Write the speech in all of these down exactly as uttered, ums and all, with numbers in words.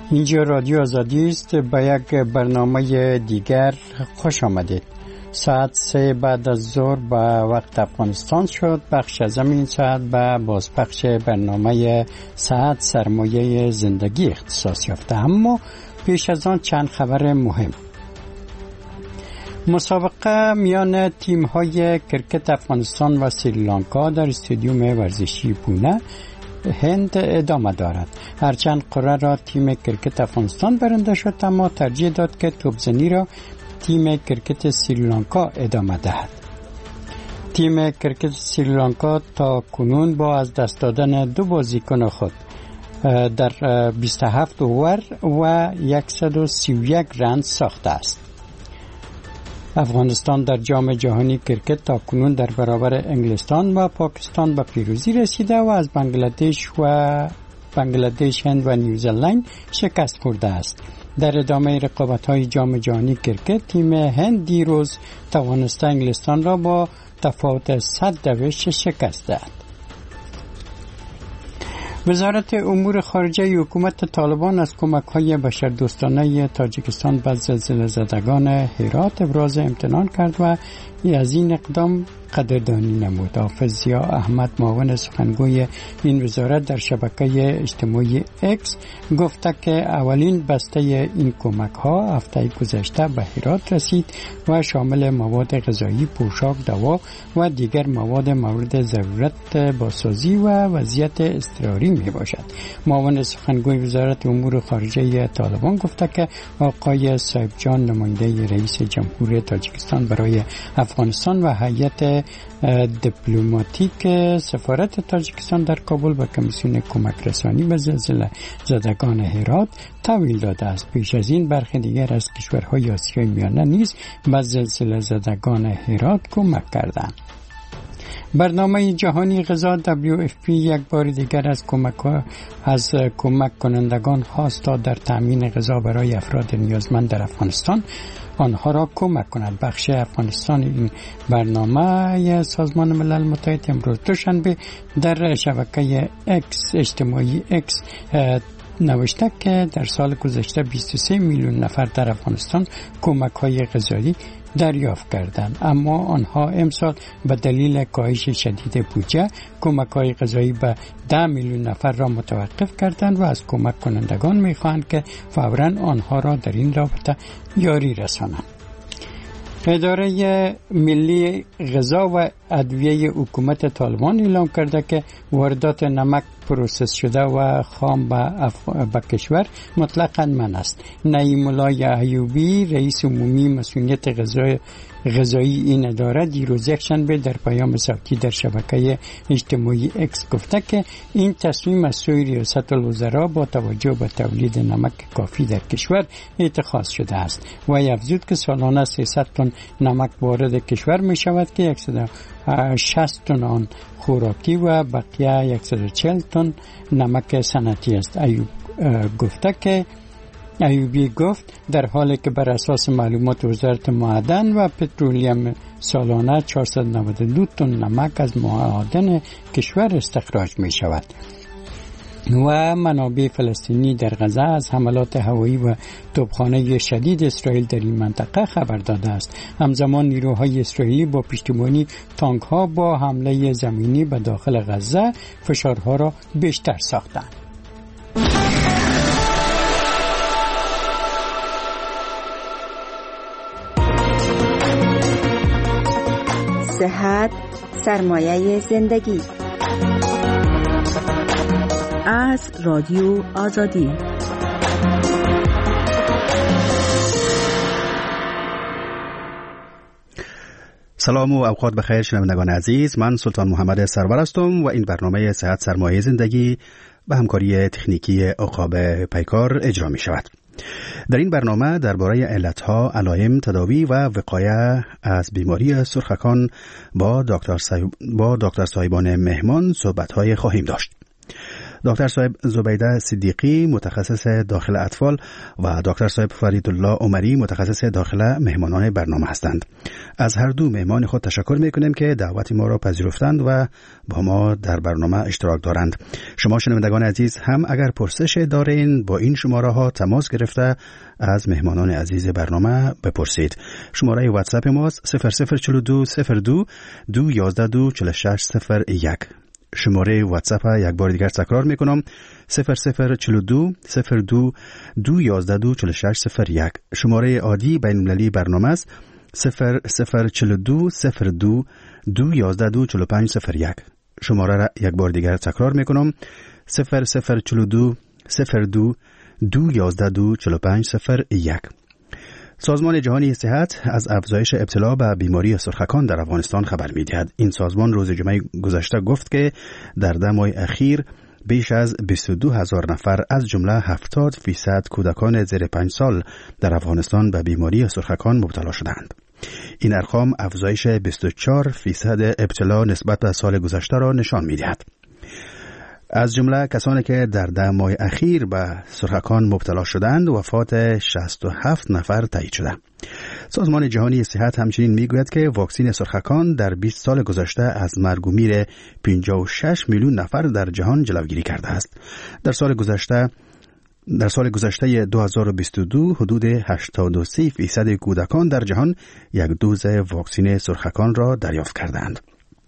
اینجا رادیو آزادی است. به یک برنامه دیگر خوش آمدید. ساعت سه بعد از ظهر به وقت افغانستان شد. بخش از این ساعت به بازپخش برنامه ساعت سرمایه زندگی اختصاص یافته. اما پیش از آن چند خبر مهم. مسابقه میان تیم های کرکت افغانستان و سریلانکا در استادیوم ورزشی پونه هند ادامه دارد. هرچند قرعه را تیم کرکت افغانستان برنده شد، اما ترجیح داد که توپزنی را تیم کرکت سریلانکا ادامه دهد. تیم کرکت سریلانکا تا کنون با از دست دادن دو بازیکن خود در بیست و هفت اوور و صد و سی و یک رن ساخته است. افغانستان در جام جهانی کرکت تا کنون در برابر انگلستان و پاکستان به پیروزی رسیده و از بنگلادش و بنگلادش، هند و نیوزلند شکست خورده است. در ادامه رقابت‌های جام جهانی کرکت تیم هند دیروز توانسته انگلستان را با تفاوت صد دوشت شکست دهد. وزارت امور خارجه حکومت طالبان از کمک‌های بشردوستانه تاجیکستان به زلزله زدگان هرات ابراز امتنان کرد و از این اقدام قدردانی نمود. حافظ ضیا احمد، معاون سخنگوی این وزارت، در شبکه اجتماعی اکس گفته که اولین بسته این کمک‌ها هفته گذشته به هرات رسید و شامل مواد غذایی، پوشاک، دوا و دیگر مواد مورد ضرورت بازسازی و وضعیت اضطراری می باشد. معاون سخنگوی وزارت امور خارجه طالبان گفته که آقای صاحب جان، نماینده رئیس جمهور تاجیکستان برای افغانستان و هیئت دیپلماتیک سفارت تاجیکستان در کابل به کمیسیون کمک رسانی به زلزله زدگان هرات تحویل داده است. پیش از این برخی دیگر از کشورهای آسیای میانه نیز به زلزله زدگان هرات کمک کردند. برنامه جهانی غذا دبلیو اف پی یک بار دیگر از کمک از کمک کنندگان خواست تا در تامین غذا برای افراد نیازمند در افغانستان آنها را کمک کند. بخش افغانستان این برنامه سازمان ملل متحد امروز دوشنبه در شبکه اکس اجتماعی اکس نوشته که در سال گذشته بیست و سه میلیون نفر در افغانستان کمک‌های غذایی دریافت کردند، اما آنها امسال به دلیل کاهش شدید بودجه کمک‌های غذایی به ده میلیون نفر را متوقف کردند و از کمک کنندگان می‌خواهند که فوراً آنها را در این رابطه یاری رسانند. اداره ملی غذا و ادویه حکومت طالبان اعلام کرده که واردات نمک پروسس شده و خام به, اف... به کشور مطلقاً منع است. نعیم الله ایوبی، رئیس عمومی مسئولیت غذای غذایی این اداره، دیروز یکشنبه در پیام صوتی در شبکه اجتماعی اکس گفته که این تصمیم از سوی ریاست الوزراء با توجه به تولید نمک کافی در کشور اتخاذ شده است و افزود که سالانه سیصد تن نمک وارد کشور می شود که صد و شصت تن آن خوراکی و بقیه صد و چهل تن نمک صنعتی است. ایوب گفته که ایوبی گفت در حالی که بر اساس معلومات وزارت معدن و پترولیم سالانه چهارصد و نود و دو تن نمک از معادن کشور استخراج می شود. و منابع فلسطینی در غزه از حملات هوایی و توپخانه شدید اسرائیل در این منطقه خبر داده است. همزمان نیروهای اسرائیلی با پشتیبانی تانک ها با حمله زمینی به داخل غزه فشارها را بیشتر ساختند. صحت سرمایه زندگی از رادیو آزادی. سلام و اوقات بخیر شنوندگان عزیز، من سلطان محمد سرور هستم و این برنامه صحت سرمایه زندگی به همکاری تکنیکی عقاب پیکار اجرا می شود. در این برنامه درباره علتها، علائم، تداوی و وقایه از بیماری سرخکان با دکتر صاحب با دکتر صاحبان مهمان صحبت‌های خواهیم داشت. دکتر صاحب زبیده صدیقی متخصص داخل اطفال و دکتر صاحب فریدالله عمری متخصص داخل مهمانان برنامه هستند. از هر دو مهمان خود تشکر میکنیم که دعوت ما را پذیرفتند و با ما در برنامه اشتراک دارند. شما شنوندگان عزیز هم اگر پرسش دارین با این شماره ها تماس گرفته از مهمانان عزیز برنامه بپرسید. شماره واتساپ ماست صفر صفر چهل و دو صفر دو دو یازده دو چهل و شش صفر یک. شماره واتساپ یک بار دیگر تکرار میکنم صفر صفر چهل و دو صفر دو دو یازده دو چهل و شش صفر یک. شماره عادی بین المللی برنامه است صفر صفر چهل و دو صفر دو دو یازده دو چهل و پنج صفر یک. شماره را یک بار دیگر تکرار میکنم صفر صفر چهل و دو صفر دو دو یازده دو چهل و پنج صفر یک. سازمان جهانی صحت از افزایش ابتلا به بیماری سرخکان در افغانستان خبر می‌دهد. این سازمان روز جمعه گذشته گفت که در ده ماه اخیر بیش از بیست و دو هزار نفر از جمله هفتاد فیصد کودکان زیر پنج سال در افغانستان به بیماری سرخکان مبتلا شدند. این ارقام افزایش بیست و چهار فیصد ابتلا نسبت به سال گذشته را نشان می‌دهد. از جمله کسانی که در ده ماه اخیر به سرخکان مبتلا شدند وفات شصت و هفت نفر تایید شده. سازمان جهانی صحت همچنین میگوید که واکسن سرخکان در بیست سال گذشته از مرگ و میر پنجاه و شش میلیون نفر در جهان جلوگیری کرده است. در سال گذشته در سال گذشته دو هزار و بیست و دو حدود هشتاد و سه فیصد کودکان در جهان یک دوز واکسن سرخکان را دریافت کردند.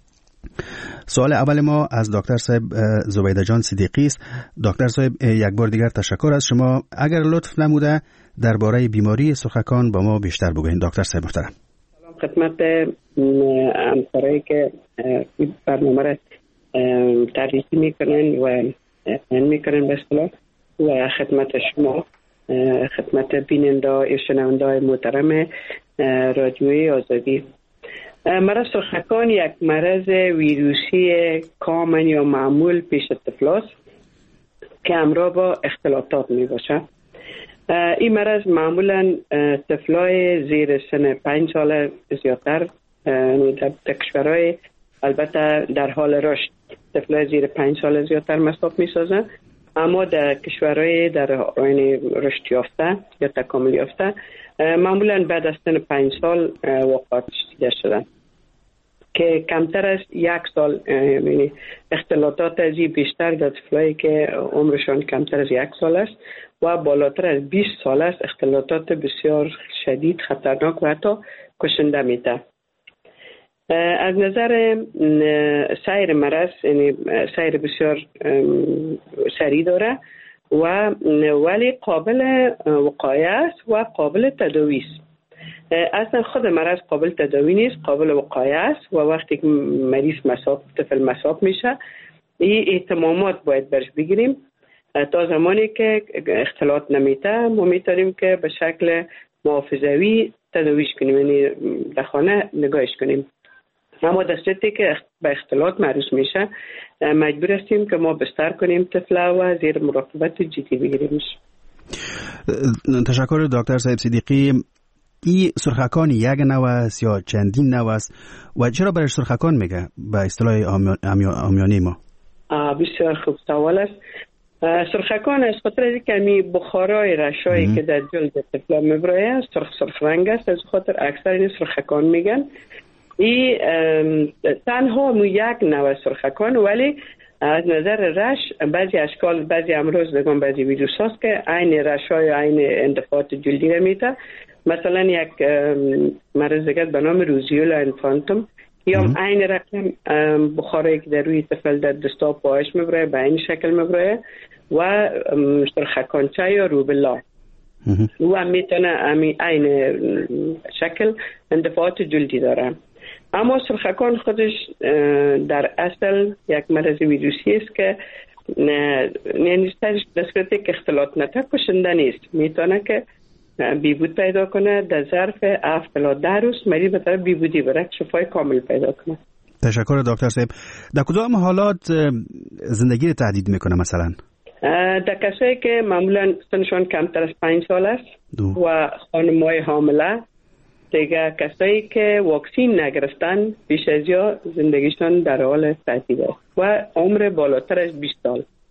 سوال اول ما از دکتر صاحب زبیده جان صدیقی است. دکتر صاحب یک بار دیگر تشکر از شما. اگر لطف نموده درباره بیماری سرخکان با ما بیشتر بگوین دکتر صاحب محترم. سلام خدمت همکارایی که این برنامه را تعریف میکنن و این میکنن به اصطلاح و خدمت شما خدمت بیننده و شنونده محترم رادیوی آزادی. مرض سرخکان یک مرض ویروسی کامن یا معمول پیش طفل که همراه با اختلاطات می باشه. این مرض معمولا طفلای زیر سن پنج سال زیادتر در کشورهای البته در حال رشد طفلای زیر پنج سال زیادتر مصاب می سازن، اما در کشورهای در آین رشد یافته یا تکامل یافته معمولا بعد از سن پنج سال وقات دیده شدن که کمتر از یک سال، یعنی اختلاطات از این بیشتر در طفلایی که عمرشان کمتر از یک سال است و بالاتر از بیست سال است اختلاطات بسیار شدید خطرناک و حتی کشنده میده. از نظر سیر مرض، یعنی سیر بسیار سریع داره و ولی قابل وقایه است و قابل تداوی است. اصلا خود مرض قابل تداوی نیست، قابل وقایه است و وقتی که مریض مصاب طفل مصاب میشه این اهتمامات باید برش بگیریم تا زمانی که اختلاط نمیته ما میتونیم که به شکل محافظوی تداویش کنیم، یعنی در خانه نگاهش کنیم. اما در صورتی که به اختلاط معرض میشه مجبور هستیم که ما بستر کنیم طفل و زیر مراقبت جدی بگیریمش. تشکر دکتر صاحب صدیقی. این سرخکان یک نوع است یا چندین نوع است و چرا برای سرخکان میگه به اصطلاح عامیانه ما؟ بسیار خوب سوال است. سرخکان از خاطر از اینکه بخارای رشایی که در جلد طفل میبره سرخ سرخ رنگ است، از خاطر اکثر این سرخکان میگن. این تنها مو یک نوع سرخکان، ولی از نظر رش بعضی اشکال بعضی امراض بگم بعضی ویروس هست که عین رشای عین اندفاعات جلدی را میده. مثلا یک مرض دیگر به نام روزیولا انفانتوم یا عین رقم بخاری که در روی طفل در دستا و پاهاش میبره به این شکل میبره و سرخکانچه یا روبلا و هم میتونه عین شکل اندفاعات جلدی داره. اما سرخکان خودش در اصل یک مرض ویروسی است که یعنی در صورتی که اختلاط نته کشنده نیست، میتونه که بیبود پیدا کنه. در ظرف هفت تا ده روز مریض به طرف بیبودی بره، شفای کامل پیدا کنه. تشکر دکتر صاحب. در کدام حالات زندگی رو تهدید میکنه مثلا؟ در کسایی که معمولا سنشون کمتر از پنج سال است دو. و خانم‌های حامله، دیگه کسایی که واکسین نگرفتن بیش از یا زندگیشون در حال تهدید است و عمر بالاتر از بیست سال.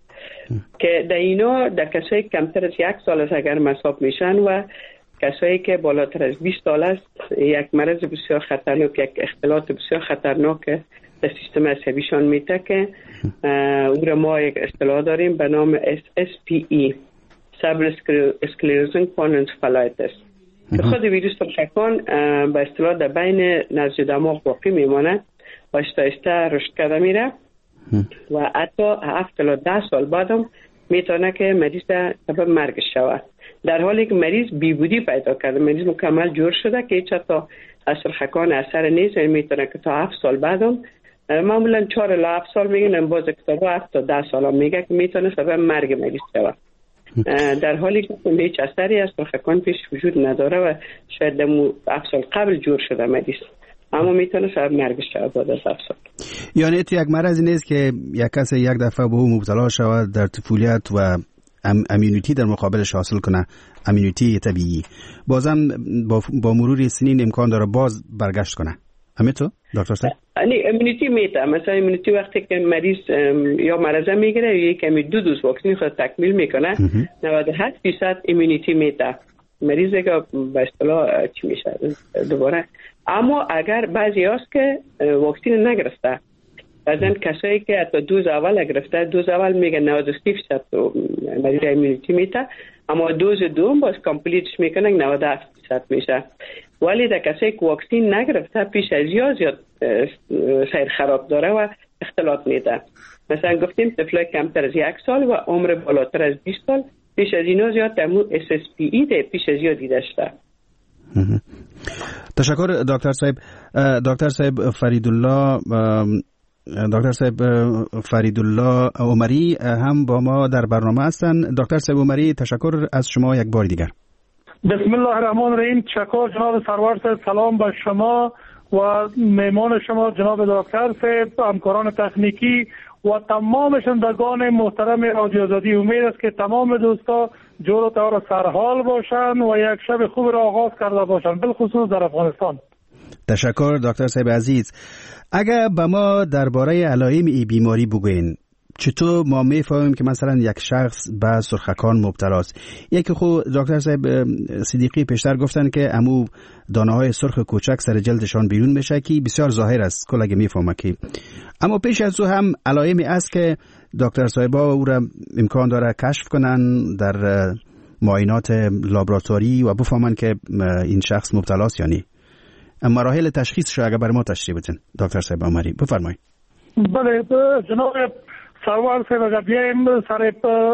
که در اینا در کسایی کمتر از یک سال است اگر مصاب میشن و کسایی که بالاتر از بیست سال است یک مرض بسیار خطرناک، یک اختلال بسیار خطرناک در سیستم عصبیشان میته که او را ما یک اصطلاح داریم به نام اس پی ای Cerebral Sclerosing Panencephalitis که خود ویروس سرخکان به اصطلاح در بین نزد دماغ باقی میماند و آهسته آهسته رشد کرده میره و حتی هفت تا ده سال بعدم میتونه که مریض سبب مرگش شود، در حالی که مریض بیبودی پیدا کرده، مریض مکمل جور شده که هیچ تا از سرخکان اثر نیست، میتونه که تا هفت سال بعدم معمولا چهار الی هفت سال میگن، باز کتاب هفت تا ده سال هم میگه که میتونه سبب مرگ مریض شود، در حالی که هیچ اثری از سرخکان پیش وجود نداره و شاید در هفت سال قبل جور شده مریض، اما میتونه سبب مرگش شود بعد از هفت سال. یعنی تو یک مرضی نیست که یک کسی یک دفعه به او مبتلا شود در طفولیت و ام امیونیتی در مقابلش حاصل کنه، امیونیتی طبیعی، بازم با, با مرور سنین امکان داره باز برگشت کنه. همین تو دکتر صاحب؟ یعنی امیونیتی میته، مثلا امیونیتی وقتی که مریض یا مرض میگیره یا کمی دو دوز واکسن خود تکمیل میکنه نود و هشت درصد امیونیتی میته، مریض که به اصطلاح چی میشه دوباره. اما اگر بعضی هست که واکسن نگرفته، بعضن کسایی که حتی دوز اول گرفته، دوز اول میگه نود و سه درصد مریض امیونیتی میته، اما دوز دوم باز کامپلیتش میکنه نود و هفت درصد میشه. ولی در کسایی که واکسن نگرفته پیش از یا زیاد سیر خراب داره و اختلاط میده. مثلا گفتیم طفلای کمتر از یک سال و عمر بالاتر از بیست سال پیش از اینا زیاد تمو اس اس پی ای ده پیش از یا دیده شده. تشکر دکتر صاحب. دکتر صاحب فریدالله دکتر صاحب فریدالله عمری هم با ما در برنامه هستند. دکتر صاحب عمری تشکر از شما یک بار دیگر. بسم الله الرحمن الرحیم. تشکر جناب سرور صاحب، سلام به شما و مهمان شما جناب دکتر صاحب، همکاران تکنیکی و تمام شنوندگان محترم رادیو آزادی. امید است که تمام دوستا جور و طور سرحال باشند و یک شب خوب را آغاز کرده باشند، بالخصوص در افغانستان. تشکر دکتر صاحب عزیز. اگر به ما درباره علائم این بیماری بگوین، چطور ما میفهمیم که مثلا یک شخص به سرخکان مبتلاست؟ یکی خود دکتر صاحب صدیقی پیشتر گفتن که امو دانه های سرخ کوچک سر جلدشان بیرون میشه که بسیار ظاهر است کل اگه میفهمه که، اما پیش از او هم علائمی است که دکتر صاحبا او را امکان داره کشف کنن در معاینات لابراتواری و بفهمن که این شخص مبتلاست یا نه. مراحل تشخیص شو اگه برای ما تشریح بدین دکتر صاحب عمری، بفرمایید. بله جناب سرور صاحب، اگر بیایم سر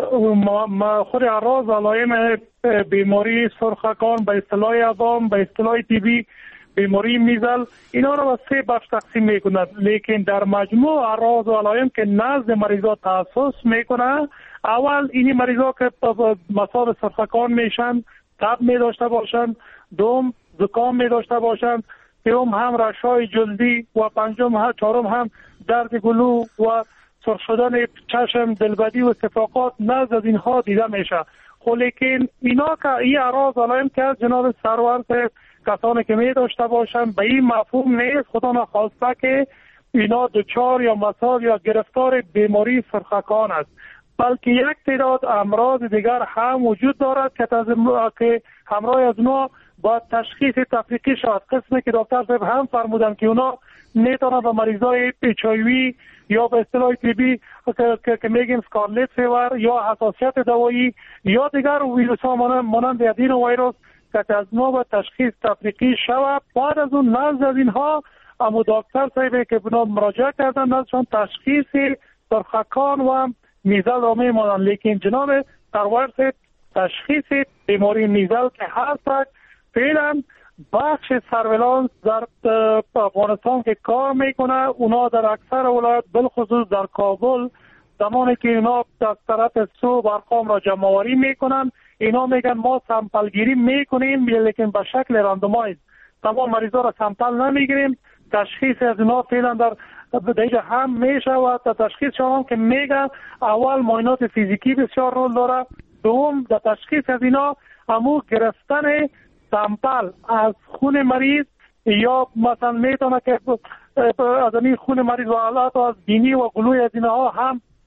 خود اعراض علائم بیماری سرخکان به اصطلاح عوام، به اصطلاح طبی بیماری میزل، اینا را به سه بخش تقسیم میکند، لیکن در مجموع اعراض و علائم که نزد مریضا تخصص میکنه، اول اینی مریضا که مصاب سرخکان میشن تب می داشته باشند، دوم زکام می داشته باشند، سوم هم رشای جلدی و پنجم هم چهارم هم درد گلو و سرخ شدن چشم، دلبدی و استفراغات نزد از اینها دیده میشه. خب لیکن اینا که این اعراض علائم که از جناب سرور صاحب کسانی که می داشته باشند به این مفهوم نیست خدا نخواسته که اینا دچار یا مصاب یا گرفتار بیماری سرخکان است، بلکه یک تعداد امراض دیگر هم وجود دارد که همراه از اونا با تشخیص تفریقی شود. قسمی که دکتر صاحب هم فرمودن که اونا میتونن به مریضای اچ آی وی یا به اصطلاح تیبی که, که میگیم اسکارلت فیور یا حساسیت دوایی یا دیگر ویروس ها مانند ادینو ویروس که از نوع تشخیص تفریقی شود. بعد از اون نزد از اینها اما دکتر صاحبی که بنا مراجعه کردن نزدشان تشخیص سرخکان و میزل را میمانند. لیکن جناب سرور صاحب تشخیص بیماری میزل که هست فعلا بخش سرویلانس در افغانستان که کار میکنه، اونا در اکثر ولایت بالخصوص در کابل زمانی که اینا از طرف صبح ارقام را جمع آوری میکنن، اینا میگن ما سامپل گیری میکنیم لیکن به شکل راندومایز، تمام مریضا را سامپل نمیگیریم. تشخیص از اینا فعلا در دیگه هم میشه و تشخیص شما که میگن اول معاینات فیزیکی بسیار رول داره، دوم در تشخیص از اینا همو گرفتن سامپل از خون مریض یا مثلا میتونه که از این خون مریض و حالات از بینی و گلوی از اینها هم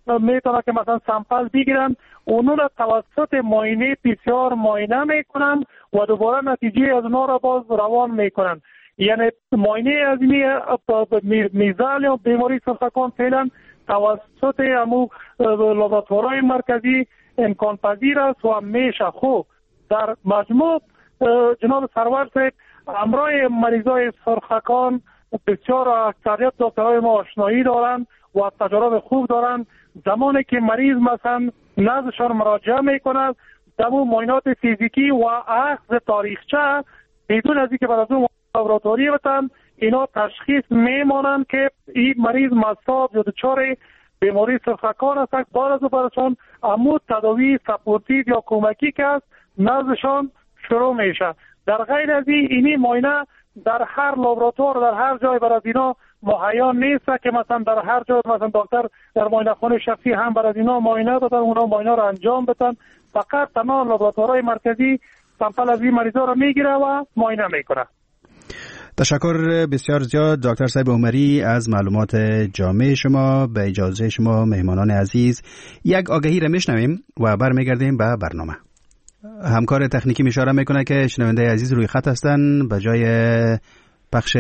میتونه که مثلا سامپل بگیرن، اونو را توسط معاینه پی سی آر معاینه میکنن و دوباره نتیجه از اونها را باز روان میکنن. یعنی معاینه از این میزان یا بیماری سرطان فعلا توسط امو لابراتوارهای مرکزی امکان پذیر است و میشه. خوب در مجموع جناب سرور صاحب امرای مریضای سرخکان بسیار اکثریت دکترهای ما آشنایی دارند و تجارب خوب دارند. زمانی که مریض مثلا نزدشان مراجعه میکند دمو معاینات فیزیکی و اخذ تاریخچه بدون از اینکه بعد از اون لابراتواری بتن اینا تشخیص میمانند که این مریض مصاب یا دچار بیماری سرخکان است. بعد از برشان امو تداوی سپورتیو یا کمکی که است نزدشان شروع میشه. در غیر از این اینی معاینه در هر لابراتوار در هر جای برای اینا مهیا نیست که مثلا در هر جای مثلا دکتر در معاینه خانه شخصی هم برای اینا معاینه بدن، اونا معاینه رو انجام بدن. فقط تمام لابراتوارهای مرکزی سامپل از این مریضا رو میگیره و معاینه میکنه. تشکر بسیار زیاد دکتر صاحب عمری از معلومات جامع شما. به اجازه شما مهمانان عزیز یک آگهی را میشنویم و برمیگردیم به برنامه. همکار تکنیکی اشاره میکنه که شنونده عزیز روی خط هستن. به جای پخش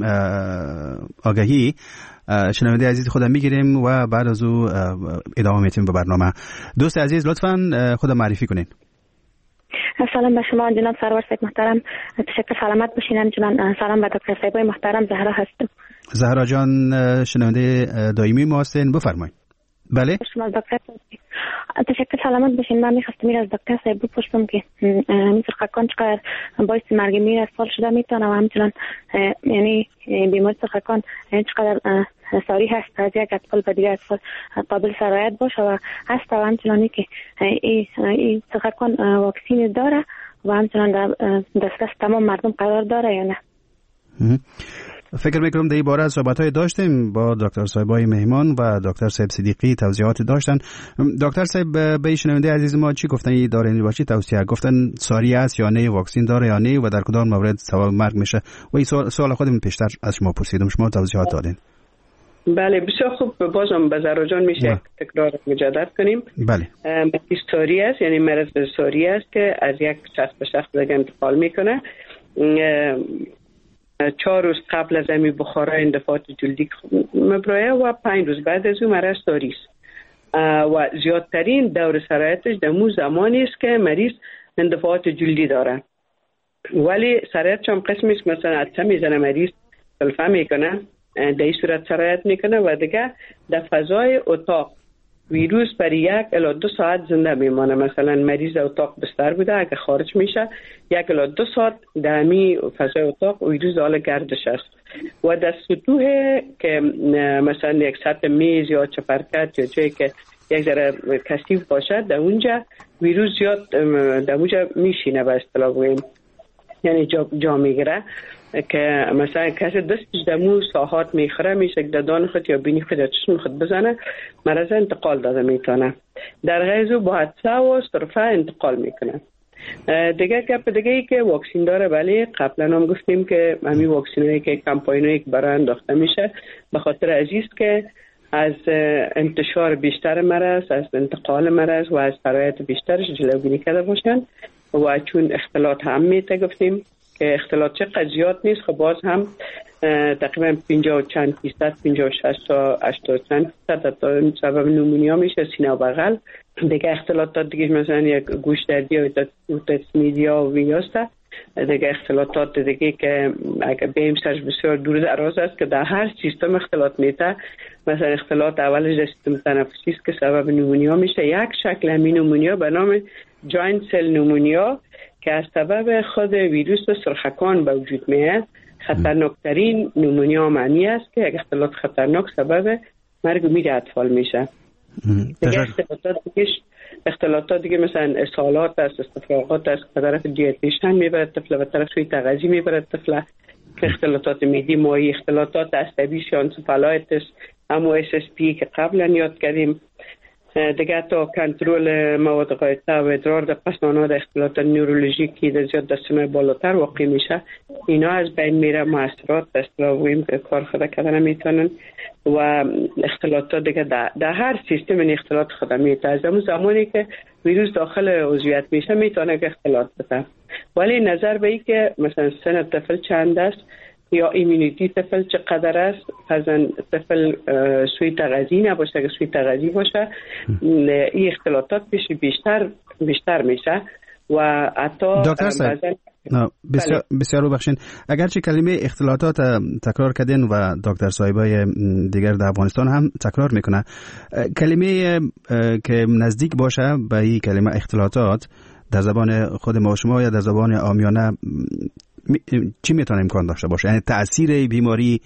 آگهی شنونده عزیز خودم میگیریم و بعد از او ادامه میتیم به برنامه. دوست عزیز لطفاً خودم معرفی کنین. سلام به شما جناب سرور صاحب محترم، تشکر سلامت باشین. جناب سلام به دکتر صاحب محترم. زهرا هستم. زهرا جان شنونده دائمی ما هستین، بفرمایید. بله شما دکتر تشکر سلامت باشین. من میخواستم از دکتر صاحب بپرسم که این سرخکان چقدر باعث مرگ میر از سال شده میتونه و همچنان یعنی بیماری سرخکان چقدر ساری هست از یک اطفال به دیگر اطفال قابل سرایت باشه و هست و همچنانی که این سرخکان واکسین داره و همچنان در دسترس تمام مردم قرار داره یا نه. فکر میکنم در این باره صحبت‌های داشتیم با دکتر صاحبای مهمان و دکتر صاحب صدیقی، توضیحات داشتن. دکتر صاحب به شنونده عزیز ما چی گفتن؟ این داره باشی توصیه گفتن ساری است یا نه، واکسین داره یا نه و در کدام مورد سبب مرگ میشه؟ و این سوال, سوال خودم پیشتر از شما پرسیدم، شما توضیحات دادین. بله بسیار خوب. بازم به زهرا جان میشه تکرار مجدد کنیم. بله مرض ساری است، یعنی مرض ساری است که از یک شخص به شخص دیگه انتقال میکنه. چهار روز قبل از امی بخارای اندفاعات جلدی مبرایه و پنج روز بعد از اون مرض ساری است و زیادترین دور سرایتش در مو زمانی است که مریض اندفاعات جلدی داره. ولی سرایتش هم قسمی است مثلا عطسه میزنه مریض سلفه میکنه، در این صورت سرایت میکنه و دیگه در فضای اتاق ویروس برای یک الی دو ساعت زنده میمانه. مثلا مریض اتاق بستر بوده، اگه خارج میشه یک الی دو ساعت در می فضای اتاق ویروس حال گردش است و در سطوح که مثلا یک سطح میز یا چپرکت یا جایی که یک ذره کثیف باشد در اونجا ویروس زیاد در اونجا میشینه به اصطلاح بگیم، یعنی جا, جا میگیره که مثلا کسی دستش دمو ساحات میخوره میشه که دادان خود یا بینی خود یا چشم خود بزنه مرض انتقال داده میتونه. در غیزو با حدسه و صرفه انتقال میکنه. دیگه گپ دیگه ای که واکسین داره، ولی قبلا هم گفتیم که همین واکسین هایی که کمپاین هایی که برای انداخته میشه به خاطر عزیز که از انتشار بیشتر مرض، از انتقال مرض و از سرایت بیشترش جلوگیری کرده باشن و چون اختلاط هم میته گفتیم که اختلاط چقدر زیاد نیست، خب باز هم تقریبا پنجاه و چند فیصد، پنجاه و شش تا هشتاد چند فیصد سبب نمونیا میشه سینه و بغل. دیگه اختلاطات دیگه مثلا یک گوش دردی و اوتیسم میدیا و ویاسته. دیگه اختلاطات دیگه که اگه بیم سرش بسیار دور دراز است که در هر سیستم اختلاط میته. مثلا اختلاط اولش در سیستم تنفسی است که سبب نمونیا میشه. یک شکل همین نمونیا به نام جاینت سل نمونیا که از سبب خود ویروس سرخکان به وجود میاد. خطرناکترین نمونیا معنی است که یک اختلاط خطرناک سبب مرگ و میر اطفال میشه. دیگه اختلاطات دیگه اختلاطات دیگه مثلا اسهالات است، استفراغات است، به طرف دیاتیشن میبرد طفل، به طرف سوی تغذی میبرد طفل. اختلاطات میدی مایی، اختلاطات عصبی، شانسوفالایتس، همو اس اس پی که قبلا یاد کردیم، دیگه تا کنترل مواد غایطه و ادرار در پسماند اختلالات نورولوژیکی در زیاد دستانهای بالاتر واقع میشه، اینا از بین میره، مؤثرات به اصطلاح ویم که کار خود کردن میتونن و اختلالات دیگه در, در هر سیستم این اختلالات خود میتونه. از همون زمانی که ویروس داخل عضویت میشه میتونه که اختلالات بده، ولی نظر به این که مثلا سن طفل چند است یا ایمونیتی طفل چقدر است، فرضاً طفل سوی تغذی نباشه، اگه سوی تغذی باشه این اختلالات بیشتر بیشتر میشه و حتی دکتر صاحب بسیار بسیار ببخشید، اگرچه کلمه اختلالات تکرار کردین و دکتر صاحبای دیگر در افغانستان هم تکرار میکنه، کلمه که نزدیک باشه به این کلمه اختلالات در زبان خود ما شما یا در زبان عامیانه چی میتونه امکان داشته باشه؟ یعنی تأثیر بیماری،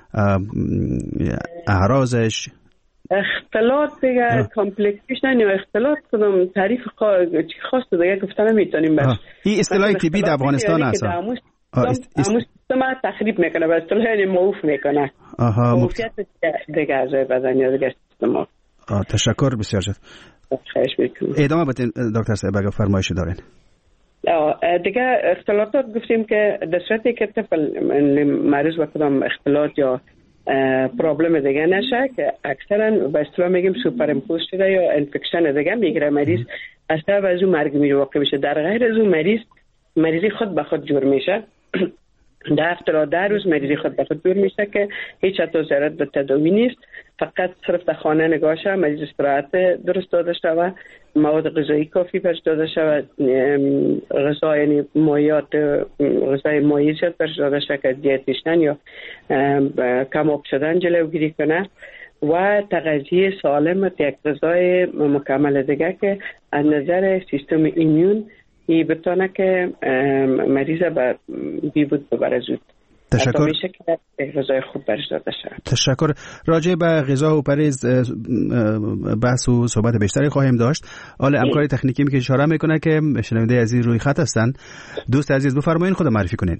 اعراضش، اختلاط دیگه کامپلیکیشن یا اختلاط کدوم تعریف چی خاص دیگه گفتن نمیتونیم. بس این اصطلاح طبی در افغانستان هست، همون سیستم تخریب میکنه، به اصطلاح یعنی موف میکنه، موفیت دیگه اعضای بدن یا دیگه سیستم. تشکر بسیار شد. خواهش میکنم. ادامه بدین دکتر صاحب اگه فرمایشی دارین. دیگه اختلالات گفتیم که در صورتی که طفل مریض با کدام اختلالات یا پرابلم دیگه نشه که اکثرا به اصطلاح میگیم سوپر امپوز شده یا انفکشن دیگه میگیره مریض، از طرف از اون مرگ میره واقع میشه. در غیر از اون مریض مریضی خود به خود جور میشه، در هفته در روز مریضی خود به خود جور میشه که هیچ حتی ضرورت به تداوی نیست، فقط صرف در خانه نگاه شه، مریض استراحت درست داده شود، مواد غذایی کافی برش داده شود، غذا یعنی مایعات غذای مایع زیاد برش داده شود که دیتیشن یا کم آب شدن جلوگیری کنه و تغذیه سالم یک غذای مکمل دیگه که از نظر سیستم ایمیون ای بتونه که مریض به بیبود ببره زود. تشکر. غذای خوب برش داده شد. تشکر. راجع به غذا و پرهیز بحث و صحبت بیشتری خواهیم داشت. حالا همکاری تکنیکی می که اشاره میکنه که شنونده عزیز روی خط هستن. دوست عزیز بفرمایید خود معرفی کنین.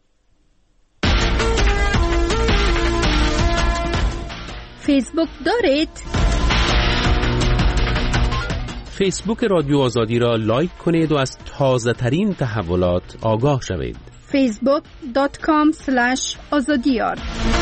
فیسبوک دارید؟ فیسبوک رادیو آزادی را لایک کنید و از تازه ترین تحولات آگاه شوید. فیسبوک دات کام اسلش آزادیار.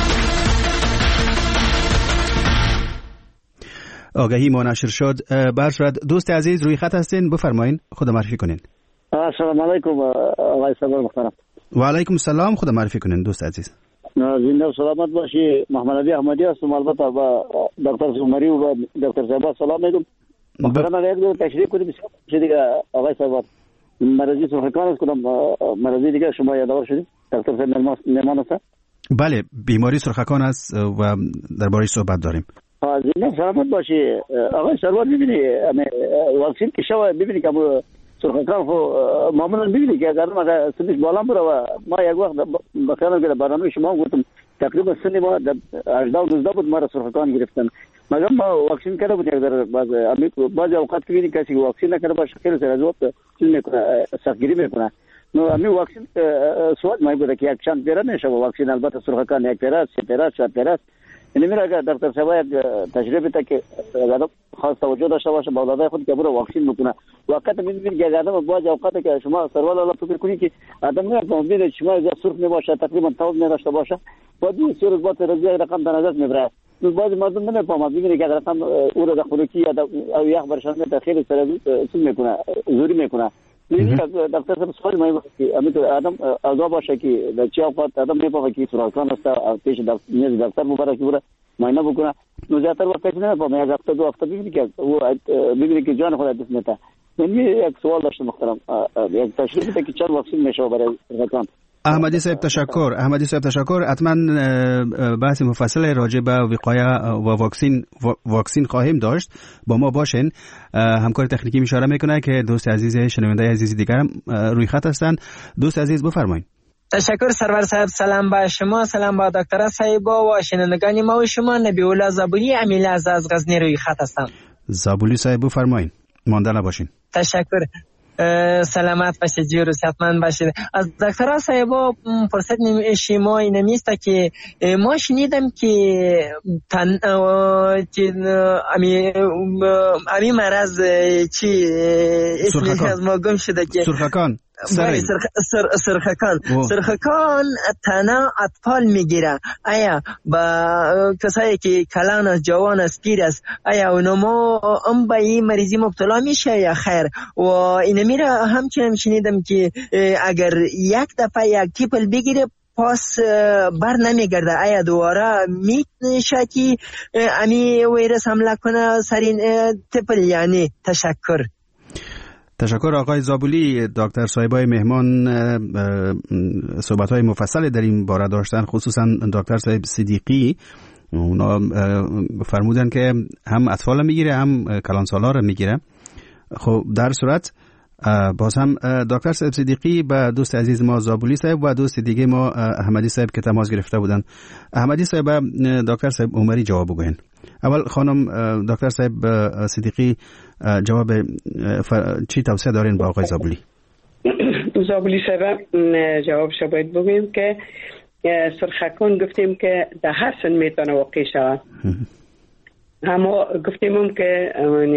آگهی ما نشر شد. برشاد دوست عزیز روی خط هستین، بفرمایین خود معرفی کنین. السلام علیکم آقای سرور محترم. و علیکم السلام، خود معرفی کنین دوست عزیز. زنده و سلامت باشی. محمد علی احمدی هستم، البته با دکتر سومری و دکتر صاحب سلام میگم. محترم اگر یک تشریح کنید بسیار دیگه آقای سرور. مرضی سرخکان است کدام مرضی دیگه شما یادآور شدید؟ دکتر صاحب نمان است؟ بله، بیماری سرخکان است و درباره‌اش صحبت داریم. زنده سلامت باشی آقای سرور. می‌بینی واکسین که شما می‌بینی که سرخکان خو معمولا می‌بینی که اگر ما سنش بالا بره و ما یک وقت بخیرم که برنامه شما گفتم تقریبا سن ما هجده و نوزده بود ما را سرخکان گرفتن، مگر ما واکسین کرده بود. در بعض بعض اوقات که می‌بینی کسی واکسین نکرده باشه خیلی سر از وقت چیز میکنه، سختگیری میکنه. نو امی واکسین سوال ما بود که یک چند پیره میشه واکسین، البته سرخکان یک پیره سه پیره چهار پیره. یعنی میره اگر دکتر صاحب تشریح بده که اگر خاص توجه داشته باشه با اولادای خود که برو واکسین بکنه. وقت می‌بینید که آدم بعض اوقات که شما سروال الله فکر کنید که آدم میاد میبینه شما از سرخ نباشه، تقریبا تاوب نداشته باشه، بعد این سر از بعد رضای رقم در نظر میبره. بعضی مردم نمیفهمن، می‌بینی که رقم او رو داخل کی یا یک برشان میاد خیلی سر چیز میکنه، زوری میکنه. می‌بینی دکتر صاحب سوال ما که امی آدم آگاه باشه که در چه اوقات آدم میفهمه که سرطان است، پیش دکتر دکتر مبارک بوده معاینه بکنه. نو زیاتر وقت نمیفهمه، یک هفته دو هفته می‌بینی که او می‌بینی که جان خود دست میده. من یک سوال داشتم محترم، یک تشریح بده که چند واکسین میشه برای سرطان؟ احمدی صاحب تشکر. احمدی صاحب تشکر. حتما بحث مفصل راجع به وقایه و واکسین واکسین خواهیم داشت. با ما باشین. همکار تکنیکی اشاره میکنه که دوست عزیز شنونده عزیز دیگر هم روی خط هستن. دوست عزیز بفرمایید. تشکر سرور صاحب. سلام با شما، سلام با دکتر صاحب و شنوندگان ما و شما. نبی الله زابولی امیل از غزنی روی خط هستم. زابولی صاحب بفرمایید، مانده نباشین. تشکر. سلامت باشید، جور و صحتمند باشید. از دکتر صاحبا فرصت شما نمیست که ما شنیدم که تن امی امی مرض چی اسمش از ما گم شده که سرخکان سرخ سر سرخکان سرخکان تنها اطفال میگیره. آیا با کسایی که کلان است، جوان است، پیر است، آیا اونما هم به این مریضی مبتلا میشه یا خیر؟ و این میره همچنین شنیدم که اگر یک دفعه یک تیپل بگیره پاس بر نمیگرده. آیا دوباره میشه که امی ویروس حمله کنه سر این تیپل؟ یعنی تشکر. تشکر آقای زابلی. دکتر صاحبای مهمان صحبت‌های مفصل در این باره داشتن، خصوصا دکتر صاحب صدیقی. اونا فرمودن که هم اطفال میگیره هم کلانسالا رو میگیره. خب در صورت باز هم دکتر صاحب صدیقی با دوست عزیز ما زابلی صاحب و دوست دیگه ما احمدی صاحب که تماس گرفته بودن. احمدی صاحب دکتر صاحب عمری جواب بگوین. اول خانم دکتر صاحب صدیقی جواب چی توصیه دارین با آقای زابلی؟ زابلی صاحب جوابش باید بگویم که سرخکان گفتیم که در هر سن میتونه واقع شود، اما گفتیم هم که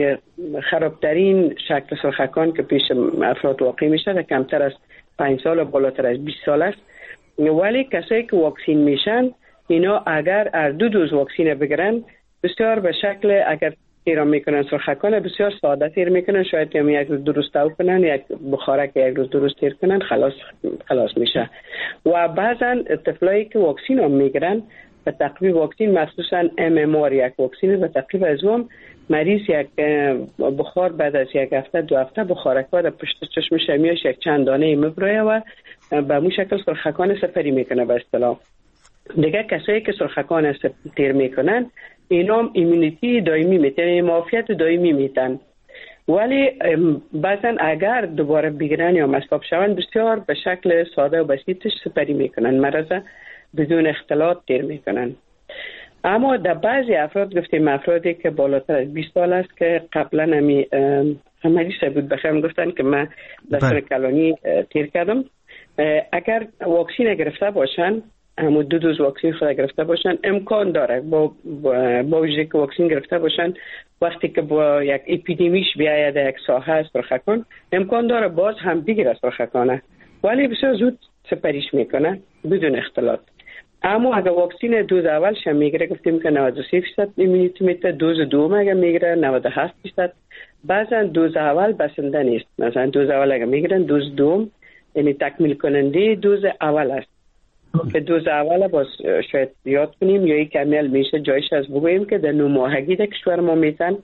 خرابترین شکل سرخکان که پیش افراد واقع میشه در کمتر از پنج سال و بالاتر از بیست سال است. ولی کسایی که واکسین میشن اینا اگر هر دو دوز واکسین بگیرن بسیار به شکل اگر تیر میکنن سرخکان بسیار ساده تیر میکنن، شاید هم یک روز درست او کنن، یک بخاره که یک روز درست تیر کنن خلاص خلاص میشه. و بعضا طفلایی که واکسین هم میگیرن به تقریب واکسین مخصوصا ام ام آر یک واکسین به تقریب از هم مریض یک بخار بعد از یک هفته دو هفته بخارک‌ها در پشت چشمش میاش یک چند دانه میبره و به مو شکل سرخکان سپری میکنه به اصطلاح. دیگه کسایی که سرخکان تیر میکنن اینا هم ایمونیتی دائمی میتن، معافیت دائمی میتن، ولی بعضا اگر دوباره بگیرن یا مصاب شوند بسیار به شکل ساده و بسیطش سپری میکنن، مرض بدون اختلاط تیر میکنن. اما در بعضی افراد گفتیم افرادی که بالاتر از بیست سال است که قبلا همی همه بود بخیرم گفتن که من دستور کلانی تیر کردم، اگر واکسین گرفته باشن همون دو دوز واکسین خود گرفته باشن امکان داره با با وجودی که واکسین گرفته باشن وقتی که با یک اپیدمیش بیاید یک ساحه سرخکان امکان داره باز هم بگیره سرخکانه، ولی بسیار زود سپریش میکنه بدون اختلاط. اما اگر واکسین دوز اولش میگیره گفتیم که نود و سه درصد ایمونیتی میته، دوز دوم اگر میگیره نود و هفت درصد. بعضا دوز اول بسنده نیست، مثلا دوز اول اگر میگیرن دوز دوم یعنی تکمیل کننده دوز اول است که دوز اول باز شاید یاد کنیم یا یک کمیل میشه جایش از بگوییم که در نو ماهگی در کشور ما میتن،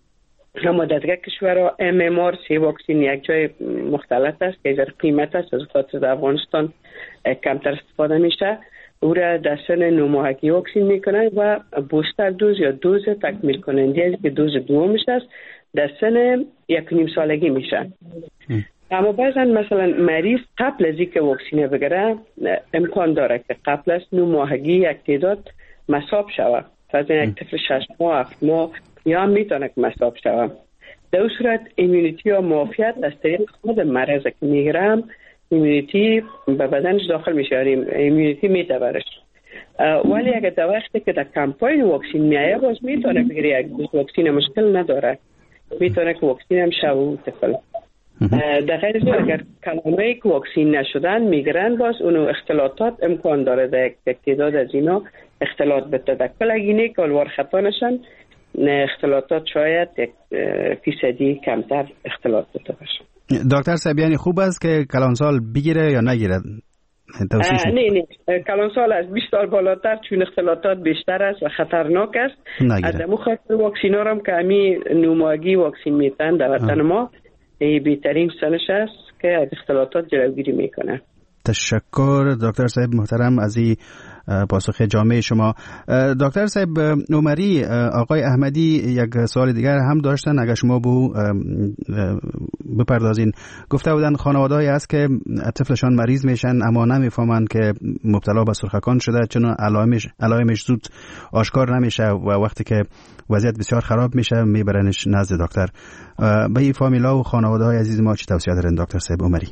اما در دیگه کشورها ام ام آر سی واکسین یک جای مختلف است که در قیمت است از خاطر در افغانستان کمتر استفاده میشه، او را در سن نو ماهگی واکسین میکنن و بوستر دوز یا دوز تکمیل کننده که دوز دومش است در سن یک نیم سالگی میشه. اما بعضا مثلا مریض قبل از اینکه واکسینه بگیره امکان داره که قبل از نو ماهگی یک تعداد مصاب شود، مثلا یک طفل شش ماه هفت ماه یا هم میتونه که مصاب شود. در اون صورت ایمونیتی و معافیت از طریق خود مریض که میگیرم ایمونیتی به بدنش داخل میشه، ایمونیتی میتبرش. ولی اگر در وقتی که در کمپاین واکسین میایه باز میتونه بگیره، یک دوز واکسین مشکل نداره، میتونه که واکسین هم شو طفل. در غیر از اگر کلمه که واکسین نشدن میگیرن باز اونو اختلاطات امکان داره در یک تعداد از اینا اختلاط بده. در کل اگینه که الوار خطا نشن اختلاطات شاید یک فیصدی کمتر اختلاط بده باشه. دکتر صاحب یعنی خوب است که کلانسال بگیره یا نگیره؟ نه نه کلانسال از بیست سال بالاتر چون اختلاطات بیشتر است و خطرناک است نگیره. از امو خاطر واکسین ها هم که همی نوماگی واکسین میتن در وطن ما بهترین سنش است که از اختلاطات جلوگیری میکنه. تشکر دکتر صاحب محترم از این پاسخ جامع شما. دکتر صاحب عمری، آقای احمدی یک سوال دیگر هم داشتن، اگر شما بو بپردازین. گفته بودن خانواده‌ای هست که طفلشان مریض میشن اما نمیفهمن که مبتلا به سرخکان شده، چون علائمش علائمش زود آشکار نمیشه و وقتی که وضعیت بسیار خراب میشه میبرنش نزد دکتر. به این فامیلا و خانواده‌های عزیز ما چه توصیه دارین دکتر صاحب عمری؟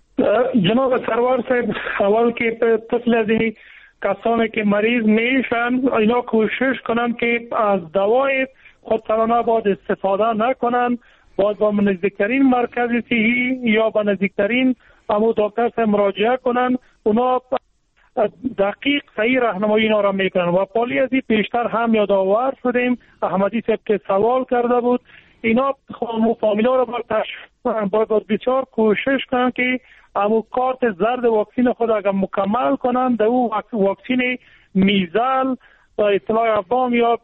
جناب سرور صاحب، اول که طفل از کسانی که مریض میشن اینا کوشش کنن که از دوای خودسرانه باید استفاده نکنن، باید با نزدیکترین مرکز صحی یا با نزدیکترین امو دکتر صاحب مراجعه کنن. اونا دقیق صحیح راهنمایی اینا را میکنن و پالی از این پیشتر هم یادآور شدیم. احمدی صاحب که سوال کرده بود، اینا فامیلا را باید بسیار کوشش کنن که امو کارت زرد واکسین خود اگر مکمل کنن، در او واکسین میزل و اطلاع افغان یا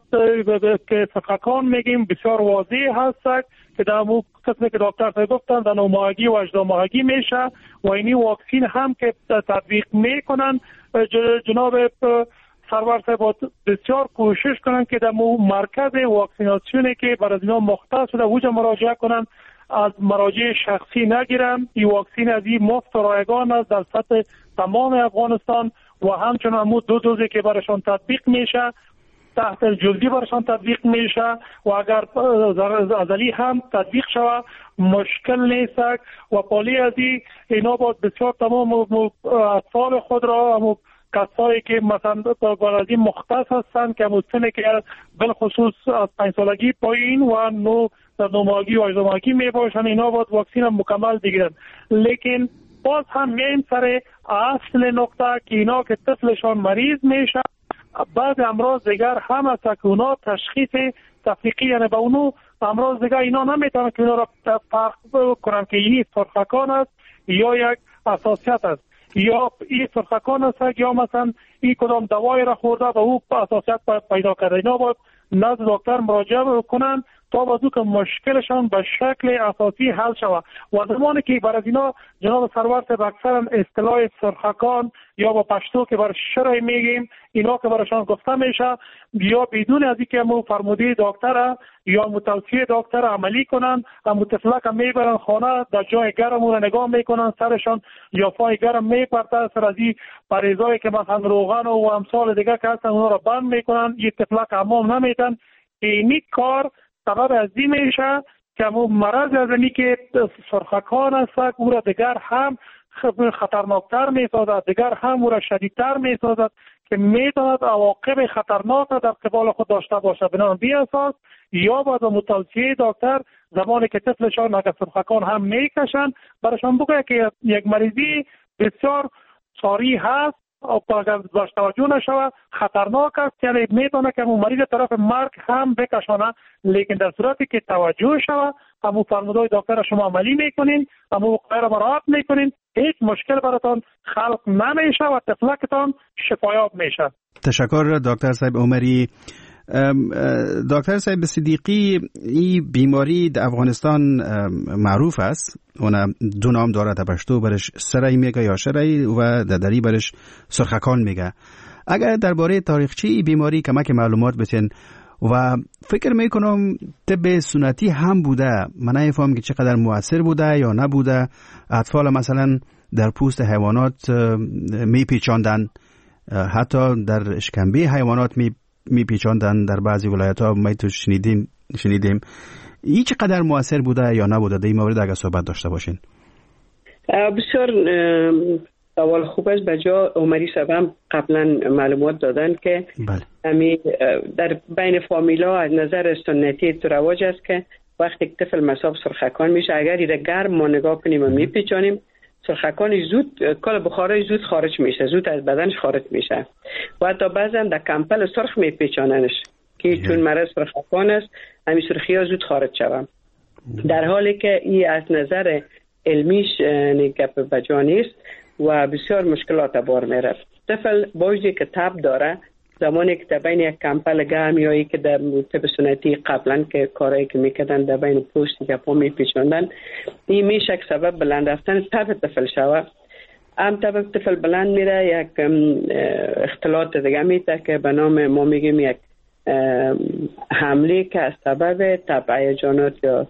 که سرخکان میگیم بسیار واضح هست که در امو قسمی که دکتر صاحب گفتن در نو ماهگی و هجده ماهگی میشه و اینی واکسین هم که تطبیق میکنن. جناب سرور صاحب بسیار کوشش کنن که در مرکز واکسیناسیونی که برای اینا مختص شده وجه مراجعه کنن، از مراجع شخصی نگیرن. این واکسین از این مفت و رایگان است در سطح تمام افغانستان و همچنان همون دو دوزی که برشان تطبیق میشه تحت جلدی برشان تطبیق میشه و اگر ازلی هم تطبیق شود مشکل نیست و پالی از این اینا باید بسیار تمام اطفال خود را همون کسایی که مثلا برای مختص هستند که مستنه که بالخصوص از پنج سالگی پایین و نو در نو ماهگی و هجده ماهگی می باشن اینا باید واکسین هم مکمل بگیرن. لیکن باز هم میایم سر اصل نقطه که اینا که طفلشان مریض میشه بعد امراض دیگر هم است که اونا تشخیص تفریقی یعنی به اونو امراض دیگر اینا نمیتونن که اینا را فرق کنن که این سرخکان است یا یک اساسیت است یا این سرخکان است یا مثلا این کدام دوای را خورده و او اساسیت پیدا کرده. اینا باید نزد دکتر مراجعه کنن تا بازو که مشکلشان به شکل اساسی حل شود. و زمانی که برای اینا جناب سرور صاحب اکثرا اصطلاح سرخکان یا با پشتو که برای شرعی میگیم اینا که برایشان گفته میشه یا بدون از اینکه مو فرموده دکتر یا متوصیه دکتر عملی کنن هم طفلک میبرن خانه در جای گرم اون نگاه میکنن سرشان یا پای گرم میپرته سر از این پریزایی که مثلا روغن و امثال دیگه که هستن اونا را بند میکنن یه طفلک حمام نمیتن. اینی کار سبب از این میشه که همون مرض از اینی که سرخکان است او را دیگر هم خطرناکتر میسازد دیگر هم او را شدیدتر میسازد که میتواند عواقب خطرناک در قبال خود داشته باشد. بنابراین بی اساس یا باید متوصیه دکتر زمانی که طفلشان اگر سرخکان هم میکشن برایشان بگه که یک مریضی بسیار ساری هست اگر باش توجه نشود خطرناک است یعنی میتونه که همون مریض طرف مرگ هم بکشانه. لیکن در صورتی که توجه شود همون فرمودهای دکتر شما عملی میکنین همون وقایع را مراعات میکنین هیچ مشکل براتون خلق نمیشه و طفلکتان شفایاب میشه. تشکر دکتر صاحب عمری. دکتر صاحب صدیقی این بیماری در افغانستان معروف است. اون دو نام داره، در پشتو برش سرای میگه یا شرعی و در دری برش سرخکان میگه. اگر درباره تاریخچه این بیماری کمک معلومات بتین و فکر میکنم طب سنتی هم بوده، من نمیفهم که چقدر مؤثر بوده یا نبوده. اطفال مثلا در پوست حیوانات میپیچاندن، حتی در اشکمبه حیوانات می میپیچاندن در بعضی ولایت ها. ما تو شنیدیم شنیدیم این چقدر مؤثر بوده یا نبوده در این مورد اگر صحبت داشته باشین؟ بسیار سوال خوب است. بجا عمری صاحب قبلا معلومات دادن که بله. در بین فامیلا از نظر سنتی تو رواج است که وقتی طفل مصاب سرخکان میشه اگر ایره گرم ما نگاه کنیم و میپیچانیم سرخکان زود کل بخارای زود خارج میشه، زود از بدنش خارج میشه و حتی بعضا در کمپل سرخ میپیچاننش که چون مرض سرخکان است همین سرخی ها زود خارج شود. در حالی که این از نظر علمیش گپ بجا نیست و بسیار مشکلات بار میره. طفل باوجی که تب داره زمانی که در بین یک کمپل گرم یا ای که در طب سنتی قبلا که کارایی که میکردن در بین پوست یا پا میپیچاندن این میشه که سبب بلند رفتن تب طفل شود هم طبعا طفل بلند میره، یک اختلاط دیگه میده که به نام ما میگیم یک حمله که از سبب تب هیجانات یا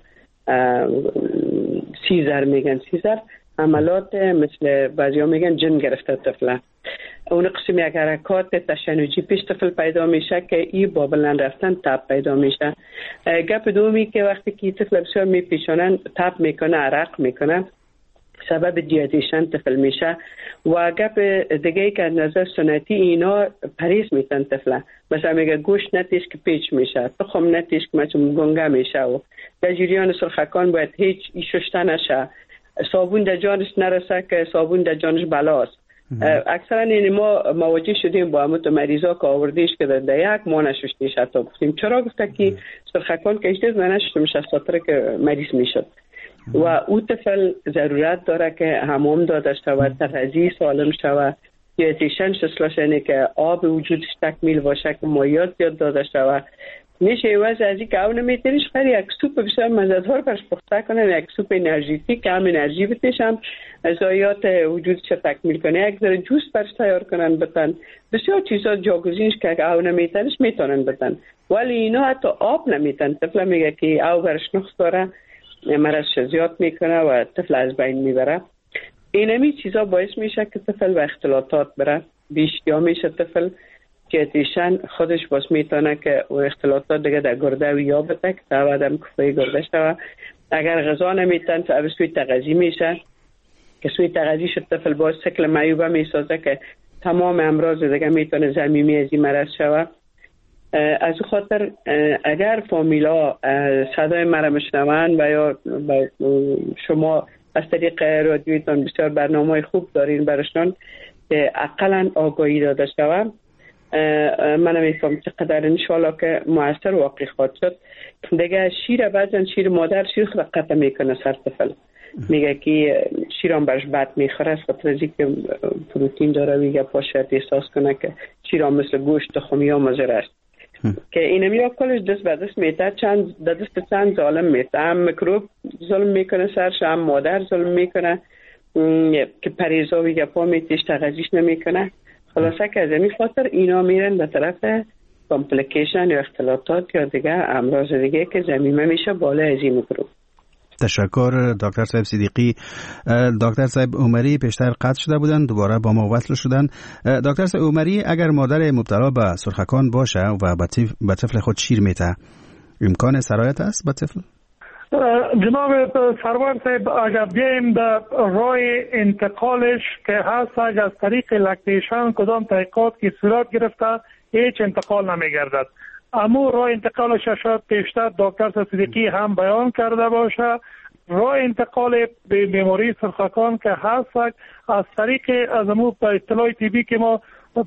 سیزر میگن، سیزر عملات مثل بعضیا میگن جن گرفته طفله. اون قسم یک حرکات تشنجی پیش طفل پیدا میشه که ای با بلند رفتن تب پیدا میشه. گپ دومی که وقتی که طفل بسیار میپیچونن تب میکنه، عرق میکنه، سبب دیاتیشن طفل میشه. و گپ دیگه که از نظر سنتی اینا پریز میتن طفله، مثلا میگه گوشت نتیش که پیچ میشه، تخم نتیش که مثلا گنگه میشه و در جریان سرخکان باید هیچ ایششته نشه، صابون در جانش نرسه که صابون در جانش بلاست. اکثرا این ما مواجه شدیم با همون مریضا که آوردیش که در یک ماه نششتیش، حتی گفتیم چرا؟ گفته که سرخکان کشتید و نششتمش از خاطر که مریض میشد. و او طفل ضرورت داره که حمام داده شود، تغذیه سالم شود، دیتیشن شسلاشنه که آب وجودش تکمیل باشه، که مایات زیاد داده شود. میشه عوض از این که او نمیتونیش خیلی یک سوپ بسیار مزدار برش پخته کنن، یک سوپ انرژیتی که هم انرژی بتش، هم ضایعات وجودش تکمیل کنه، یک ذره جوس برش تیار کنن بتن، بسیار چیزا جاگزینش که او نمیتونیش میتونن بتن. ولی اینا حتی آب نمیتن. طفل میگه که او برش نقص داره، مرضش زیاد میکنه و طفل از بین میبره. اینمی چیزا باعث میشه که طفل به اختلاطات بره، بیشتیا میشه طفل دیتیشن خودش باز میتونه که و اختلاطات دیگه در گرده و یا بده که تا بعدم کفایی گرده شده. اگر غذا نمیتن تو سوی تغذی میشه که سوی تغذی شد طفل باز سکل معیوبه میسازه که تمام امراض دیگه میتونه زمینی از این مرض شود. از خاطر اگر فامیلا صدای مرا میشنون و یا شما از طریق رادیویتان بسیار برنامه خوب دارین برشان که اقلا آگاهی داده شود، من میفهم چقدر انشالله که موثر واقع خواهد شد. دیگه شیر بعضا شیر مادر شیر خود قطع میکنه سر طفل، میگه که شیران برش بد میخوره از خاطر از که پروتین داره، میگه پاشد احساس کنه که شیران مثل گوشت تخمی ها مضر است. که اینمی ها کلش دست به دست میته، چند دست چند ظالم میته، هم میکروب ظلم میکنه سرش، هم مادر ظلم میکنه که پریزا و گپا میتیش تغذیش نمیکنه. خلاصه که از این خاطر اینا میرن به طرف کامپلیکیشن یا اختلاطات یا دیگه امراض دیگه که زمینه میشه بالا از این میکروب. تشکر دکتر صاحب صدیقی. دکتر صاحب عمری پیشتر قطع شده بودن، دوباره با ما وصل شدن. دکتر صاحب عمری، اگر مادر مبتلا به سرخکان باشه و به طفل خود شیر میته، امکان سرایت است به طفل؟ جناب سرور صاحب، اگر بیایم در راه انتقالش که هست، از طریق لکتیشن کدام تحقیقات که صورت گرفته هیچ انتقال نمیگردد. اما راه انتقالش شاید پیشتر دکتر صدیقی هم بیان کرده باشه. راه انتقال به بیماری سرخکان که هست از طریق از امو به اصطلاح طبی که ما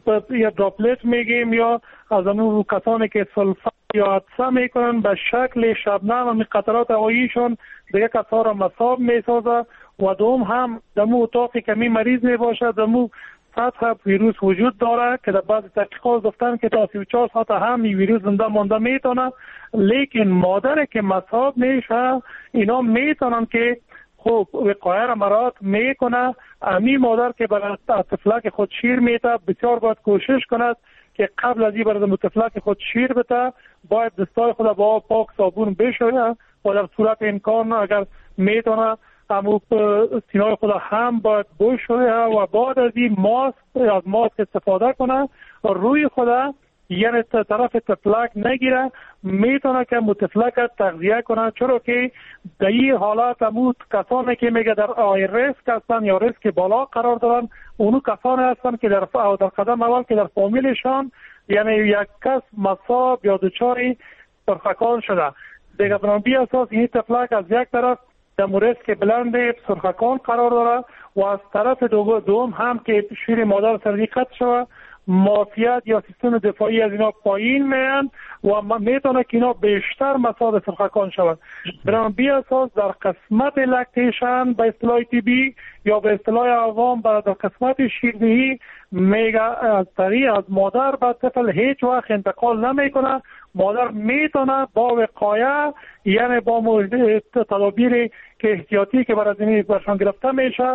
یا دراپلت میگیم یا از امو کسانی که سلفا یا عدسه میکنن به شکل شبنم و قطرات هواییشون دیگه کسا را مصاب میسازه. و دوم هم دمو اتاقی که می مریض میباشه دمو سطح ویروس وجود داره که در بعض تحقیقات گفتن که تا سی و چهار ساعت هم این ویروس زنده مانده میتونه. لیکن مادر که مصاب میشه اینا میتونن که خب وقایه را مراد میکنه. امی مادر که برای طفلک خود شیر میته بسیار باید کوشش کند که قبل از این برای طفلک خود شیر بده باید دستای خود با آب پاک صابون بشویه و در صورت امکان اگر میتونه امو سینای خود هم باید بشویه و بعد از این ماسک از ماسک استفاده کنه روی خود، یعنی طرف طفلک نگیره، میتونه که متفلک تغذیه کنه. چرا که در این حالات امو کسانی که میگه در آی ریسک هستن یا ریسک بالا قرار دارن، اونو کسانی هستن که در در قدم اول که در فامیلشان یعنی یک کس مصاب یا دچاری سرخکان شده. دیگه بنابراین اساس این طفلک از یک طرف در ریسک بلند سرخکان قرار داره و از طرف دوم هم که شیر مادر سردی قطع شده، معافیت یا سیستم دفاعی از اینا پایین میان و میتونه که اینا بیشتر مصاب سرخکان شود. برام بی اساس در قسمت لکتیشن به اصطلاح طبی یا به اصطلاح عوام در قسمت شیردهی میگه از طریق از مادر به طفل هیچ وقت انتقال نمیکنه. مادر میتونه با وقایه یعنی با تدابیر که احتیاطی که برای زمین برشان گرفته میشه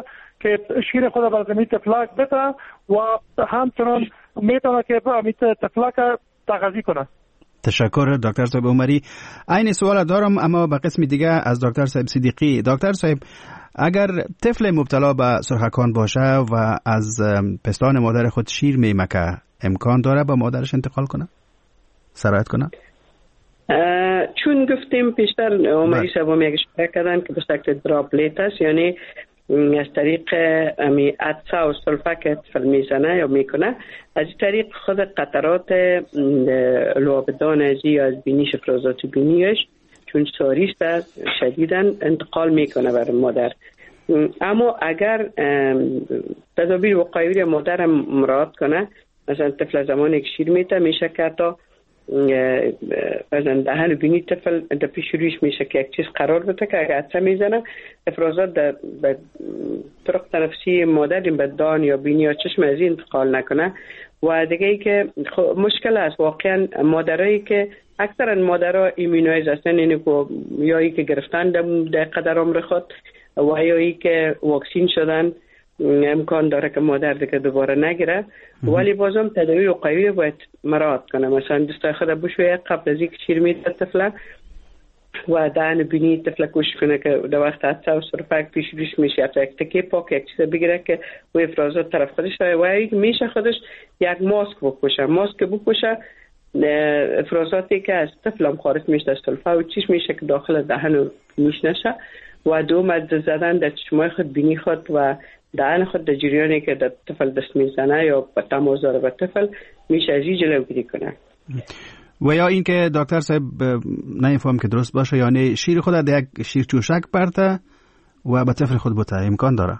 که شیر خود بر زمین تفلک بده و همچنان میتونه که امیت تفلک تغذیه کنه. تشکر دکتر صاحب عمری. این سوال دارم اما به قسم دیگه از دکتر صاحب صدیقی. دکتر صاحب، اگر طفل مبتلا به سرخکان باشه و از پستان مادر خود شیر میمکه، امکان داره به مادرش انتقال کنه؟ سرایت کنه؟ چون گفتیم پیشتر عمری صاحب هم یک اشاره کردن که به شکل دراپلیت است، یعنی از طریق امی عطسه و سلفه که طفل میزنه یا میکنه، از طریق خود قطرات لعابدان ازی یا از بینیش افرازات بینیش چون ساریست شدیدن انتقال میکنه بر مادر. اما اگر تدابیر وقایوی مادر مراعات کنه، مثلا طفل زمانی که شیر میته میشه که تا مثلا دهن و بینی طفل در پیش رویش میشه که یک چیز قرار بده که اگر عطسه میزنه افرازات در طرق تنفسی مادر به دهان یا بینی یا چشم از این انتقال نکنه. و دیگه ای که مشکل است واقعا مادرایی که اکثرا مادرها ایمونایز هستن، یعنی یا ای که گرفتن در قدر عمر خود و یا ای که واکسین شدن، امکان داره که مادر دیگه دوباره نگیره، ولی بازم تداوی وقایوی باید مراعات کنه. مثلا دستای خود بشویه قبل از اینکه شیر میده طفل و دهن بینی طفل کوشش کنه که در وقت عطسه و سرفه پیش روش میشه یک تکی پاک یک چیز بگیره که و افرازات طرف خودش و میشه خودش یک ماسک بپوشه. ماسک بپوشه افرازاتی که از طفل هم خارج میشه از سرفه و چیش میشه که داخل دهن و بینیش نشه و دوم از زدن در چشمای خود بینی خود و دهن خود در جریانی که در طفل دست میزنه یا با تماس داره با طفل میشه از این جلوگیری کنه. و یا اینکه دکتر صاحب نمیفهم که درست باشه، یعنی شیر خود در یک شیر چوشک برده و به طفل خود بوده، امکان داره؟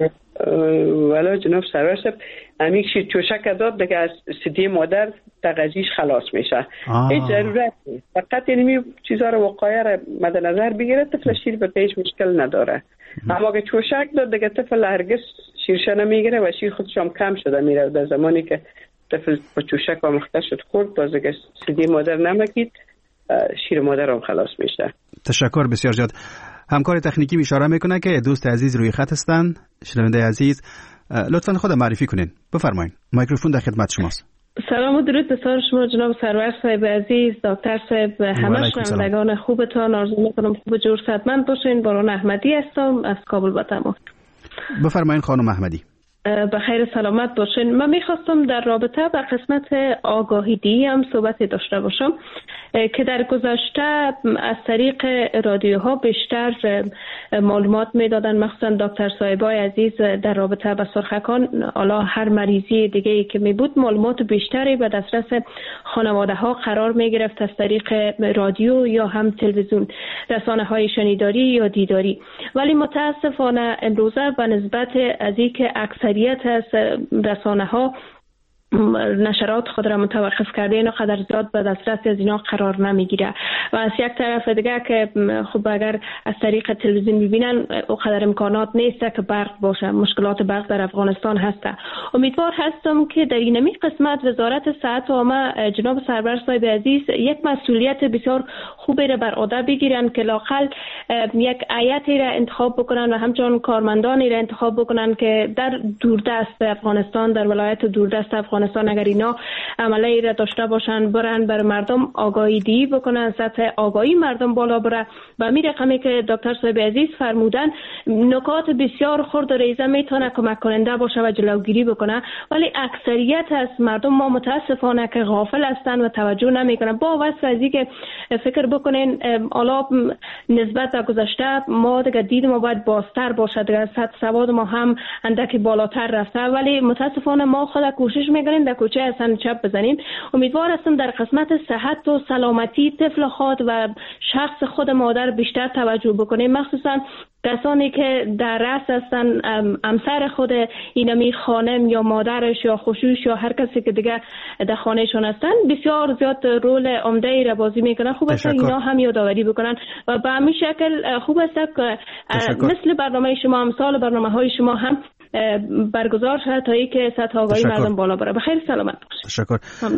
ولی جناب سرور صاحب همین شیر چوشک داد دیگه از صدی مادر تغذیش خلاص میشه. هیچ ضرورت نیست، فقط اینمی چیزها رو وقایع رو مد نظر بگیره، طفل شیر به پیش مشکل نداره. اما که چوشک داد دیگه طفل هرگز شیرشه نمیگیره و شیر خودش هم کم شده میره. در زمانی که طفل با چوشک و مخته شد خورد باز دیگه صدی مادر نمکید، شیر مادر هم خلاص میشه. تشکر بسیار زیاد. همکار تکنیکی اشاره میکنه که دوست عزیز روی خط هستن. شنونده عزیز لطفاً خود معرفی کنین، بفرمایید، میکروفون در خدمت شماست. سلام و درود به سر شما جناب سرور صاحب عزیز، دکتر صاحب، همه شنوندگان خوبتان آرزو میکنم خوب جور صحتمند باشین. باران احمدی هستم از کابل با تماس. بفرمایید خانم احمدی. بخیر سلامت باشین. من میخواستم در رابطه با قسمت آگاهی دی هم صحبت داشته باشم که در گذشته از طریق رادیوها بیشتر معلومات میدادن، مخصوصا دکتر صاحبای عزیز در رابطه با سرخکان. حالا هر مریضی دیگه ای که می بود معلومات بیشتری به دسترس خانواده ها قرار می گرفت از طریق رادیو یا هم تلویزیون، رسانه های شنیداری یا دیداری. ولی متاسفانه امروزه به نسبت از اینکه اکثریت از رسانه ها نشرات خود را متوقف کرده، اینا قدر زیاد به دسترس از اینا قرار نمیگیره و از یک طرف دیگه که خب اگر از طریق تلویزیون میبینن او قدر امکانات نیست که برق باشه، مشکلات برق در افغانستان هسته. امیدوار هستم که در اینمی قسمت وزارت صحت و عامه جناب سرور صاحب عزیز یک مسئولیت بسیار خوبی را بر عهده بگیرن که لااقل یک هیئتی را انتخاب بکنن و همچنان کارمندانی را انتخاب بکنن که در دوردست افغانستان، در ولایت دوردست افغانستان اگر اینا عملی را داشته باشن، برن بر مردم آگاهی دی بکنن، سطح آگاهی مردم بالا بره. و می رقمی که دکتر صاحب عزیز فرمودن نکات بسیار خرد و ریزه میتونه کمک کننده باشه و جلوگیری بکنه، ولی اکثریت از مردم ما متاسفانه که غافل هستن و توجه نمیکنن. با واسه از اینکه فکر بکنین حالا نسبت به گذشته ما دیگه دید ما باید بازتر باشه، دیگه سطح سواد ما هم اندکی بالاتر رفته، ولی متاسفانه ما خود کوشش میکنیم در کوچه اصلا چپ بزنیم. امیدوار هستم در قسمت صحت و سلامتی طفل خود و شخص خود مادر بیشتر توجه بکنیم، مخصوصا کسانی که در رأس هستن، همسر خود اینمی خانم یا مادرش یا خشوش یا هر کسی که دیگه در خانهشون هستن بسیار زیاد رول عمده ای را بازی میکنن. خوب است اینا هم یادآوری بکنن و به همین شکل خوب است که مثل برنامه شما، مثال برنامه های شما هم برگزار شود تا اینکه سطح آگاهی مردم بالا بره. بخیر سلامت باشید. تشکر.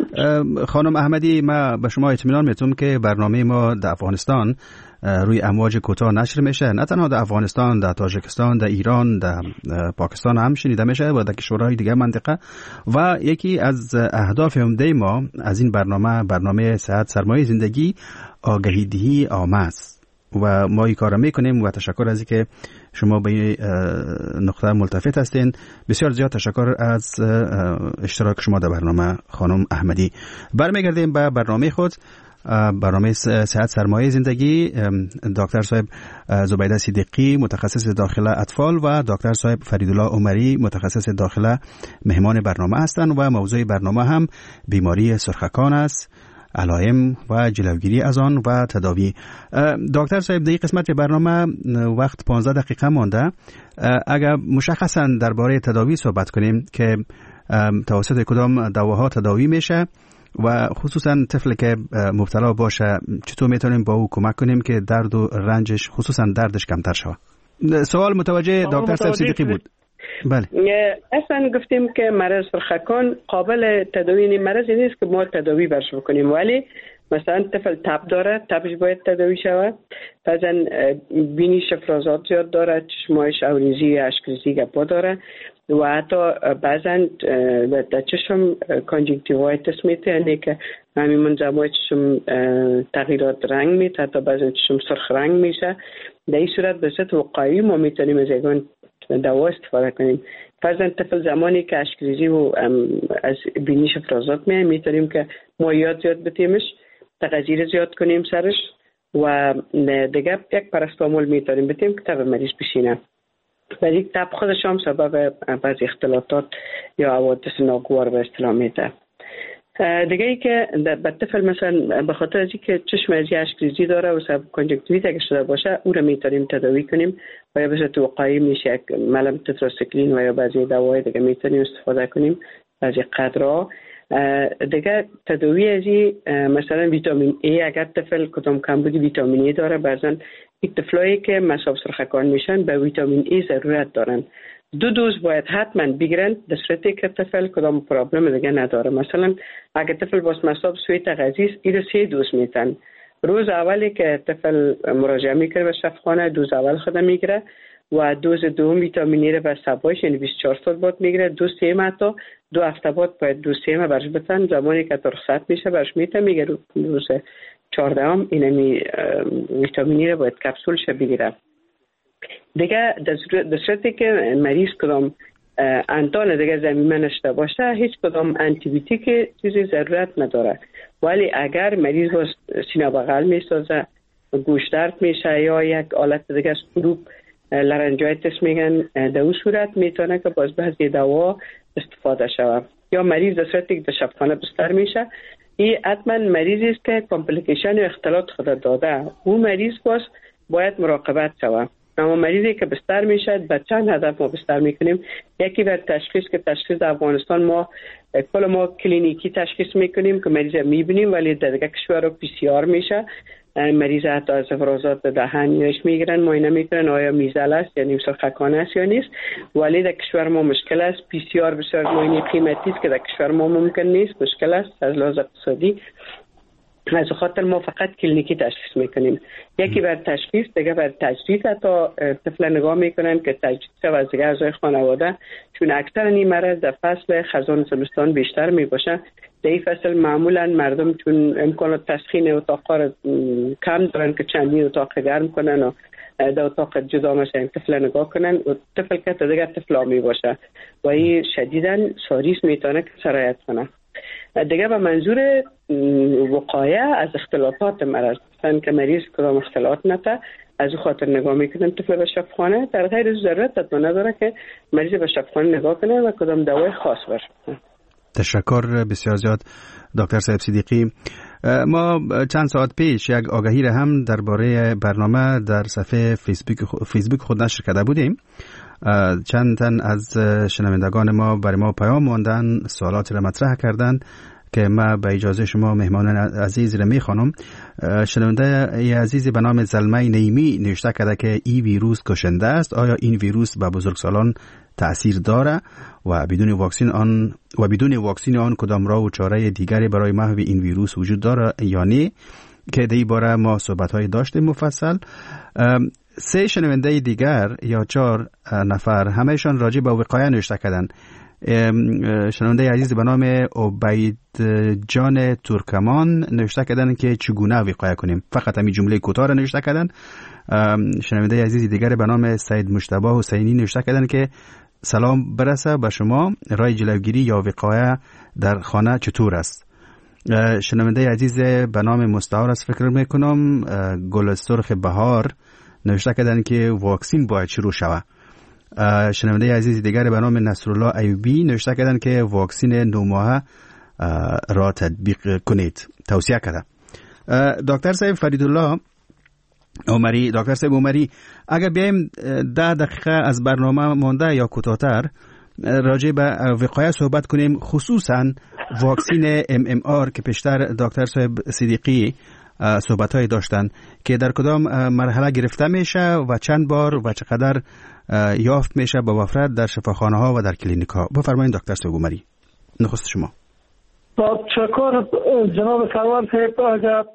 خانم احمدی، ما به شما اطمینان میتونم که برنامه ما در افغانستان روی امواج کوتاه نشر میشه، نه تنها در افغانستان، در تاجیکستان، در ایران، در پاکستان هم شنیده میشه و در کشورهای دیگه منطقه. و یکی از اهداف عمده ما از این برنامه برنامه صحت سرمایه زندگی آگاهی دهی عامه است و ما این کارو میکنیم و تشکر از اینکه شما به این نقطه ملتفت هستین. بسیار زیاد تشکر از اشتراک شما در برنامه خانم احمدی. برمیگردیم به برنامه خود، برنامه صحت سرمایه زندگی. دکتر صاحب زبیده صدیقی متخصص داخله اطفال و دکتر صاحب فریدالله عمری متخصص داخله مهمان برنامه هستند و موضوع برنامه هم بیماری سرخکان است، علائم و جلوگیری از آن و تداوی. دکتر صاحب، در قسمت برنامه وقت پانزده دقیقه مانده. اگر مشخصا درباره تداوی صحبت کنیم که توسط کدام دواها تداوی میشه و خصوصا طفل که مبتلا باشه چطور میتونیم با او کمک کنیم که درد و رنجش خصوصا دردش کمتر شود؟ سوال متوجه دکتر صاحب صدیقی بود. بله. اصلا گفتیم که مرض سرخکان قابل تداوی مرض نیست که ما تداوی برش بکنیم، ولی مثلا طفل تب داره، تبش باید تداوی شود. بعضا بینیش افرازات زیاد داره، چشمایش اوریزی اشکریزی گپا داره و حتی بعضا در چشم کانجکتیوایتس میته، یعنی که همین منظمای چشم تغییرات رنگ میته، حتی بعضا چشم سرخ رنگ میشه. در این صورت به صورت وقایعی ما میتونیم از یگان دوا استفاده کنیم. فرضاً طفل زمانی که اشکریزی و از بینیش افرازات میه، میتونیم که مایعات زیاد بتیمش، تغذیه زیاد کنیم سرش و دیگه یک پاراستامول میتونیم بتیم که تب مریض بشینه. ولی تب خودش هم سبب بعضی اختلالات یا حوادث ناگوار به اصطلاح میده. دیگه ای که به طفل مثلا به خاطر از اینکه چشم از اشکریزی داره و سبب کانجکتیویت اگه شده باشه، او رو میتونیم تداوی کنیم و یا به صورت وقایعی میشه یک ملم تتراسیکلین و یا بعضی دوای دیگه میتونیم استفاده کنیم بعضی قدرها. دیگه تداوی از این مثلا ویتامین ای، اگر طفل کدام کمبود ویتامین ای داره، بعضا این طفلایی که مصاب سرخکان میشن به ویتامین ای ضرورت دارن. دو دوز باید حتما بگیرن در صورتی که طفل کدام پرابلم دیگه نداره. مثلا اگه طفل باز مصاب سوی تغذیه است، این سه دوز میتن. روز اولی که طفل مراجعه میکنه به شفاخانه دوز اول خود میگیره و دوز دوم ویتامین ای رو به سبایش یعنی بیست و چهار ساعت بعد میگیره. دوز سیم حتی دو هفته بعد باید دوز سیم برش بتن، زمانی که رخصت میشه برش میته میگه روز چهاردهم اینمی ویتامین ای رو باید کپسول شه بگیره. دیگه در صورتی که مریض کدام انتان دیگه زمینه نشته باشه، هیچ کدام آنتی بیوتیک چیزی ضرورت نداره. ولی اگر مریض باز سینه بغل میسازه، گوش درد میشه یا یک حالت دیگه از کروب لارنجایتس میگن، در اون صورت میتونه که باز بعضی دوا استفاده شود. یا مریض در صورتی که در شبخانه بستر میشه، این حتما مریضی است که کامپلیکیشن و اختلالات خود داده. اون مریض باز باید مراقبت شود. اما مریضی که بستر میشه به چند هدف ما بستر میکنیم. یکی بر تشخیص که تشخیص در افغانستان ما کل ما کلینیکی تشخیص میکنیم که مریض میبینیم، ولی در دیگه کشور پی سی آر میشه. مریض حتی از افرازات دهانیش میگیرن، معاینه میکنن آیا میزل است یعنی سرخکان است یا نیست. ولی در کشور ما مشکل است. پی سی آر بسیار معاینه قیمتی است که در کشور ما ممکن نیست، مشکل است از لحاظ اقتصادی. از خاطر ما فقط کلینیکی تشخیص میکنیم. یکی بر تشخیص، دیگه بر تجدید. حتی طفل نگاه میکنن که تجدید از دیگه اعضای خانواده، چون اکثر این مرض در فصل خزان زمستان بیشتر میباشه. در این فصل معمولا مردم چون امکانات تسخین اتاقا رو کم دارن که چندین اتاق گرم کنن و در اتاق جدا مثلا طفل نگاه کنن و طفل که تا دیگه طفل آمی باشه و این شدیداً ساریس میتونه که سرایت کنه. دیگه به منظور وقایه از اختلالات مرض، مثلا که مریض کدام اختلالات نته از او خاطر نگاه میکنن طفل به شفاخانه، در غیر ضرورت حتما نداره که مریض به شفاخانه نگاه کنه و کدام دوای خاص باشه. تشکر بسیار زیاد دکتر صاحب صدیقی. ما چند ساعت پیش یک آگاهی را هم درباره برنامه در صفحه فیسبوک فیسبوک خود نشر کرده بودیم. چند تن از شنوندگان ما برای ما پیام ماندن، سوالات را مطرح کردند که ما به اجازه شما مهمانان عزیز را میخوانم. شنونده عزیزی به نام زلمه نیمی نوشته کرده که این ویروس کشنده است. آیا این ویروس به بزرگسالان تأثیر داره و بدون واکسن آن و بدون واکسن آن کدام راه و چاره دیگری برای محو این ویروس وجود داره یا نه؟ که در این باره ما صحبت‌های داشتیم مفصل. سه شنونده دیگر یا چهار نفر همهشان راجع به وقایع نوشته کردن. شنونده عزیز به نام عبید جان ترکمان نوشته کردن که چگونه وقایع کنیم. فقط همین جمله کوتاه را نوشته کردن. شنونده عزیز دیگر به نام سید مجتبی حسینی نوشته کردن که سلام برسه به شما، رای جلوگیری یا وقایع در خانه چطور است؟ شنونده عزیز به نام مستعار است فکر میکنم گل سرخ بهار نوشته کردن که واکسین باید شروع شود. شنونده عزیز دیگر به نام نصرالله ایوبی نوشته کردن که واکسین نو ماهه را تطبیق کنید، توصیه کرده. دکتر صاحب فریدالله عمری، دکتر صاحب عمری، اگر بیایم ده دقیقه از برنامه مانده یا کوتاه‌تر راجع به وقایع صحبت کنیم، خصوصا واکسین ام ام آر که پیشتر دکتر صاحب صدیقی صحبت‌های داشتن که در کدام مرحله گرفته میشه و چند بار و چقدر یافت میشه با وفرت در شفاخانه‌ها و در کلینیک‌ها. بفرمایید دکتر صاحب عمری، نخست شما. با تشکر جناب سرور صاحب. اگر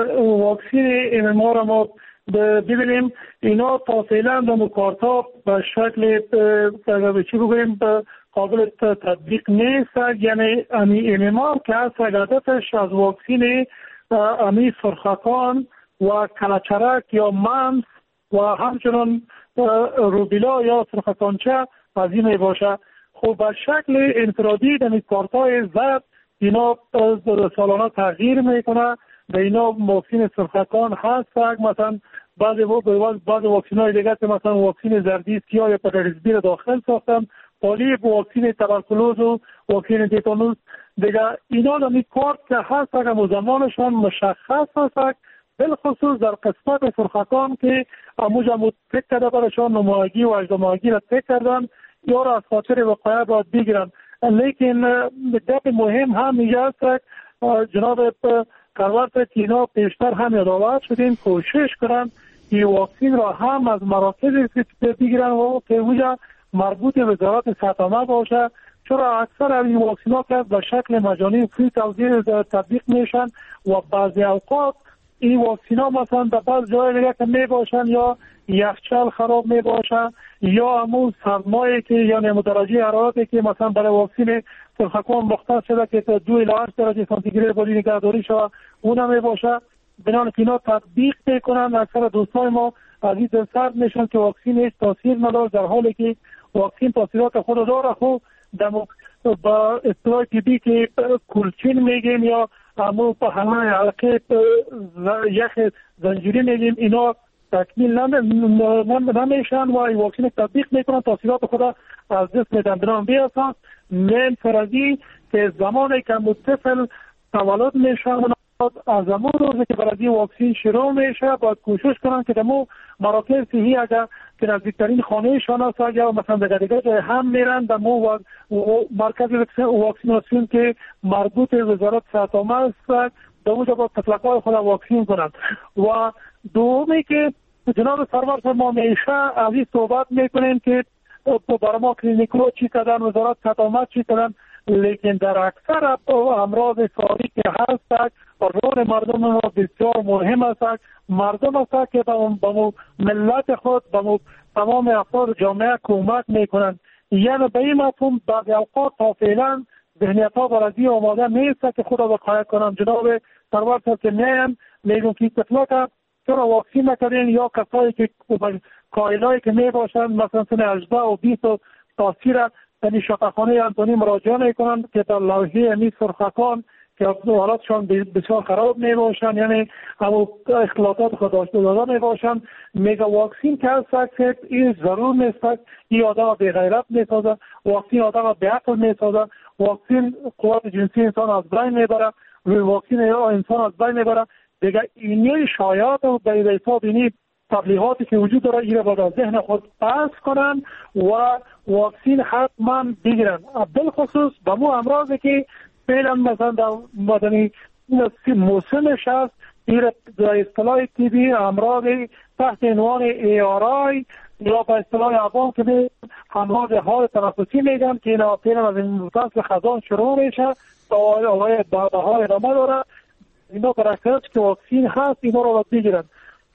واکسین ام ام آر ما ببینیم، اینا تا فعلا در مکارتا به شکل اگر چی بگویم قابل تطبیق نیست. یعنی امی ام ام آر که از هدفش از واکسین امی سرخکان و کلچرک یا ممس و همچنان روبیلا یا سرخکانچه از این می باشه. خب به شکل انفرادی در کارتای زد اینا سالانه تغییر میکنه. در اینا واکسین سرخکان هست، مثلا بعض بعض واکسین های دیگه که مثلا واکسین زردی سیاه یا هپاتیتس بی را داخل ساختن، پالیپ، واکسین تبرکلوز و واکسین تیتانوس دیگه. اینا در کارت که هست اگر مزمانشان مشخص هست، بالخصوص در قسمت سرخکان که اموجا متک کرده برشان نمایگی و اجدامایگی را تک کردن یا را از خاطر وقایع باید بگیرن. لیکن گپ مهم هم میگه است جناب کارورت که اینا پیشتر هم یادآور شدیم کوشش کنن که واکسین را هم از مراکز بگیرن و که اونجا مربوط به وزارت صحت عامه باشه، چرا اکثر این واکسین ها که به شکل مجانی فری توزیع تطبیق میشن و بعضی اوقات این واکسین ها مثلا در بعض جای دیگه که می باشن یا یخچال خراب می باشن یا همون سرمایه که یا نمودرجه حرارتی که مثلا برای واکسین سرخکان مختص شده که تا دو الی هشت درجه سانتیگراد باید نگهداری شده اون می باشه. بنابراین که اینا تطبیق میکنن. اکثر دوستای ما از این سرد میشن که واکسین هیچ تاثیر نداره، در حالی که واکسین تاثیرات خود داره. خب با اصطلاح طبی که کلچین میگیم یا همون با همه حلقه یخ زنجیری میگیم، اینا تکمیل نمیشن و این واکسین تطبیق میکنن، تاثیرات خود از دست میدن. بنابراین بی اساس من فرضی که زمانی که متصل تولد میشن از زمان روزی که برای واکسین شروع میشه باید کوشش کنن که دمو مراکز صحی اگر که نزدیکترین خانه شان هست یا مثلا دیگر دیگر هم میرن دمو و مرکز واکسیناسیون که مربوط به وزارت صحت عامه است دموجا با تطلقای خود واکسین کنند. و دومی که جناب سرور ما میشه از این صحبت میکنیم که برای ما کلینیکو چی کردن، وزارت صحت عامه چی کردن، لیکن در اکثر امراض ساری که هست رول مردم ما بسیار مهم است. مردم است که به ملت خود به تمام افراد جامعه کمک میکنند. یعنی به این مفهوم بعض اوقات تا فعلا ذهنیت ها برای آماده نیست که خود را وقایع کنند. جناب سرور صاحب که میگن میگن که اطلاق چرا واکسین نکردین یا کسایی که کایلایی که می باشند مثلا سن هجده و بیست و تاثیر یعنی شفاخانه انتونی مراجعه میکنند که در لوحه امی سرخکان که حالاتشان بسیار خراب می باشند، یعنی همون اختلاطات خود داشته داده می باشند. میگه واکسین که هست که این ضرور نیست، این آدم به غیرت می سازه، واکسین آدم به عقل می سازه، واکسین قوت جنسی انسان از بین می بره، روی واکسین انسان از بین می بره. دیگه اینی شایعات و به حساب اینی تبلیغاتی که وجود داره ایره باید از ذهن خود پس کنن و واکسین حتما بگیرن. بالخصوص به مو امراضی که فعلا مثلا در مدنی موسمش هست این در اصطلاح تیبی امراض تحت عنوان ای آر آی یا به اصطلاح عوام که امراض حال تنفسی میگن که اینا پیرن از این فصل خزان شروع میشه تا آقای بهار ادامه داره. اینا برکت که واکسین هست اینا رو باید بگیرن.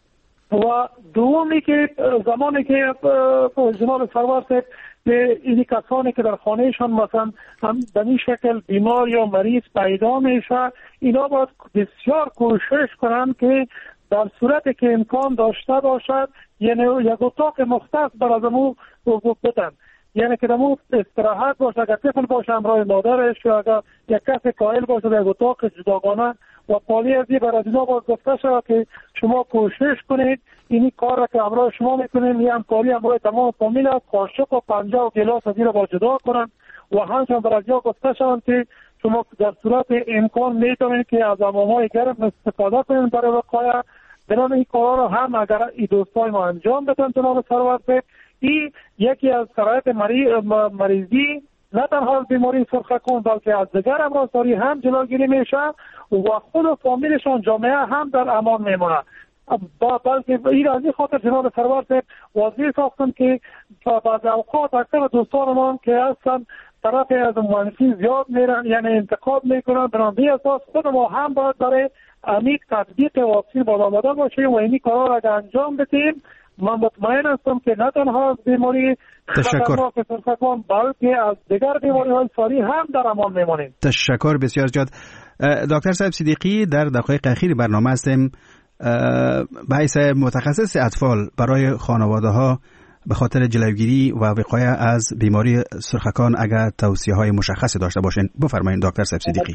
و دومی که زمانی که جناب سرور صاحب اینی کسانی که در خانهشان مثلا به این شکل بیمار یا مریض پیدا میشه اینا باید بسیار کوشش کنن که در صورتی که امکان داشته باشد یعنی یک اتاق مختص برای امو بدن، یعنی که امو استراحت باشه، اگر طفل باشه همراه مادرش یا اگر یک کس قائل باشه در اتاق جداگانه و پالی از این برای اینا باید گفته شد که شما کوشش کنید اینی کار را که همراه شما میکنیم یه همکاری همراه تمام فامیل است، قاشق و پنجه و گلاس از این را با جدا کنن و همچنان برای جا گفته شد که شما در صورت امکان میتونید که از حمام‌های گرم استفاده کنید برای وقایع. بنابراین این کارا رو هم اگر این دوستای ما انجام بدن جناب سرور صاحب، این یکی از شرایط مری... مریضی نه تنها بیماری سرخکون بلکه از دیگر امراض‌داری هم جلوگیری میشه و خود و فامیلشان جامعه هم در امان میمونه. بلکه این از این خاطر جناب سرور صاحب واضح ساختن که بعض اوقات اکثر دوستان ما که هستن طرف از منفی زیاد میرن یعنی انتقاد میکنن، بنابراین اساس خود ما هم باید برای عمیق تطبیق واکسین باید آماده باشیم و اینی کارا را اگر انجام بدیم من مطمئن هستم که نه تنها از بیماری خطرناک سرطان بلکه از دیگر بیماری های ساری هم در امان میمانیم. تشکر بسیار زیاد. دکتر صاحب صدیقی، در دقایق اخیر برنامه هستیم. به حیث متخصص اطفال برای خانواده ها به خاطر جلوگیری و وقایع از بیماری سرخکان اگر توصیه های مشخصی داشته باشین بفرمایید دکتر صاحب صدیقی.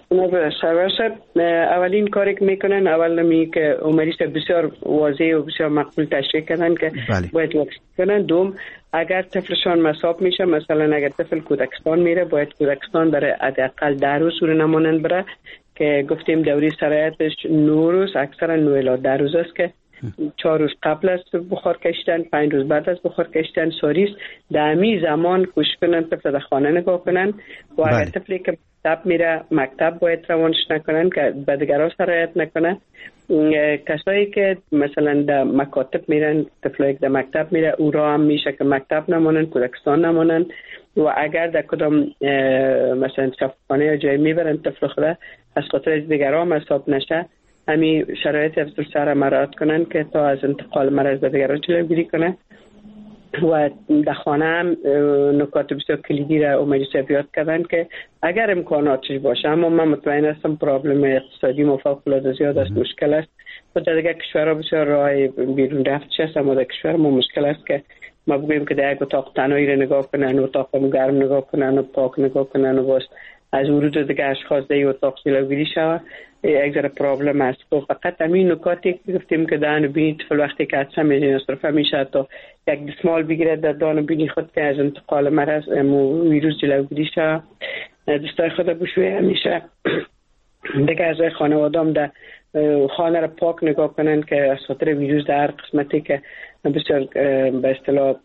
اولین کاری که میکنن اول نمی که مریض بسیار واضح و بسیار مقبول تشریح کردن که بله. باید واکسین کنن. دوم اگر طفلشان مصاب میشه، مثلا اگر طفل کودکستان میره باید کودکستان برای حداقل ده روز سور نمانند بره که گفتیم دوری سرایتش نه روز، اکثرا نه الی ده روز است که چهار روز قبل از بخار کشیدن، پنج روز بعد از بخار کشیدن ساریس در همی زمان کوشش کنن طفل در خانه نگاه کنن و اگر طفلی که مکتب میره مکتب باید روانش نکنن که به دیگرها سرایت نکنن. کسایی که مثلا در مکاتب میرن، طفلایی که در مکتب میره او را هم میشه که مکتب نمانن، کودکستان نمانن و اگر در کدام مثلا شفاخانه یا جایی میبرن طفل خدا از خاطر از دیگرها مصاب نشه، همین شرایط افزار سر مراعات کنن که تا از انتقال مرض به دیگران جلوگیری کنه و در خانه هم نکات بسیار کلیدی را اومدی سبیات کردن که اگر امکاناتش باشه، اما من مطمئن هستم پرابلم اقتصادی مفاوضات زیاد است، مشکل است و در دیگر کشورها بسیار راه بیرون رفتش است، اما در کشور ما مشکل است که ما بگوییم که در یک اتاق تنهایی را نگاه کنن، اتاق گرم نگاه کنن و پاک نگاه کنن و باز از ورود دیگه اشخاص در اتاق جلوگیری شود، یک ذره پرابلم است. فقط همین نکاتی که گفتیم که دهن بینی طفل وقتی که عطسه میزنه صرفا میشه تا یک دستمال بگیره در دهن بینی خود که از انتقال مرض ویروس جلوگیری شود. دستای خود بشویه همیشه دیگه از خانواده هم در خانه را پاک نگاه کنن که از خاطر ویروس در هر قسمتی که بسیار به اصطلاح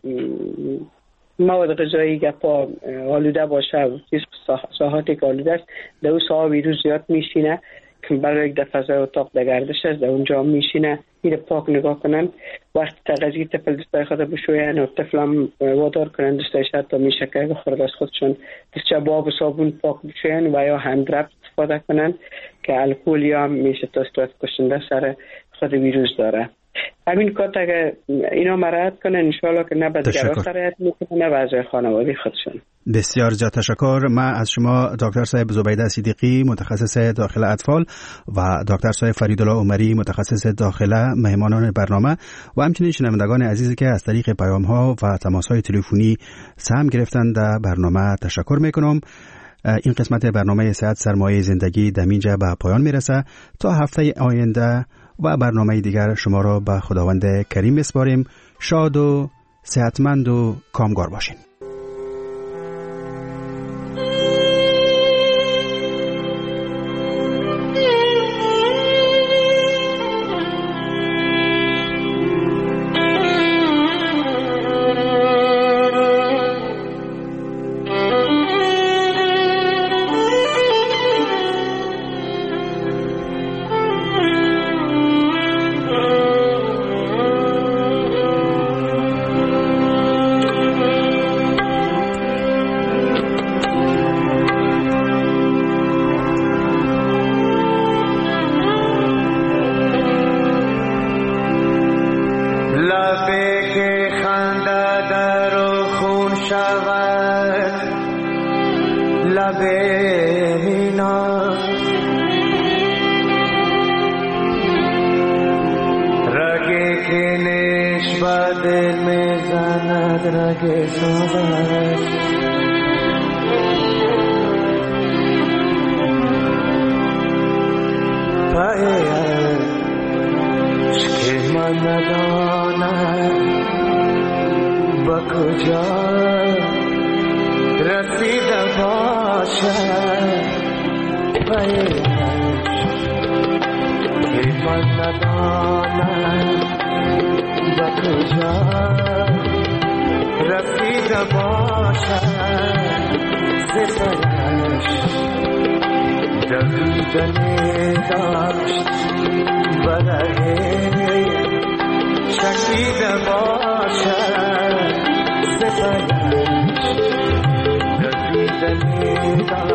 مواد غذایی گپا آلوده باشه، ساحاتی که آلوده است در اون ساحه ویروس زیاد میشینه که برای یک دفعه فضای اتاق در گردش است، در اونجا میشینه. این پاک نگاه کنن، وقتی تغذیه طفل دستای خود بشوین و طفل هم وادار کنن دستایش حتی میشه که بخورد از خودشون دستچه با آب و صابون پاک بشوین و یا هندرب استفاده کنن که الکل یا هم میشه تا استفاده کشنده سر خود ویروس داره. همین کات اگه اینا مراعات کنن انشاءالله که نه به دیگرها سرایت میکنه نه به اعضای خانواده خودشون. بسیار زیاد تشکر. من از شما دکتر صاحب زبیده صدیقی متخصص داخل اطفال و دکتر صاحب فریدالله عمری متخصص داخل مهمانان برنامه و همچنین شنوندگان عزیزی که از طریق پیام ها و تماس های تلفنی سهم گرفتن در برنامه تشکر میکنم. این قسمت برنامه صحت سرمایه زندگی در اینجا به پایان میرسه. تا هفته آینده و برنامه دیگر شما را به خداوند کریم بسپاریم. شاد و صحتمند و کامگار باشین. لب مینا رگی که نشبه دل میزند رگ سازد پایش که من ندانم با کجا رسیده باشد پایش که من ندانم با کجا رسیده باشد زفایش دویدنی داشت برای چکیده باشد زفایش دویدنی داشت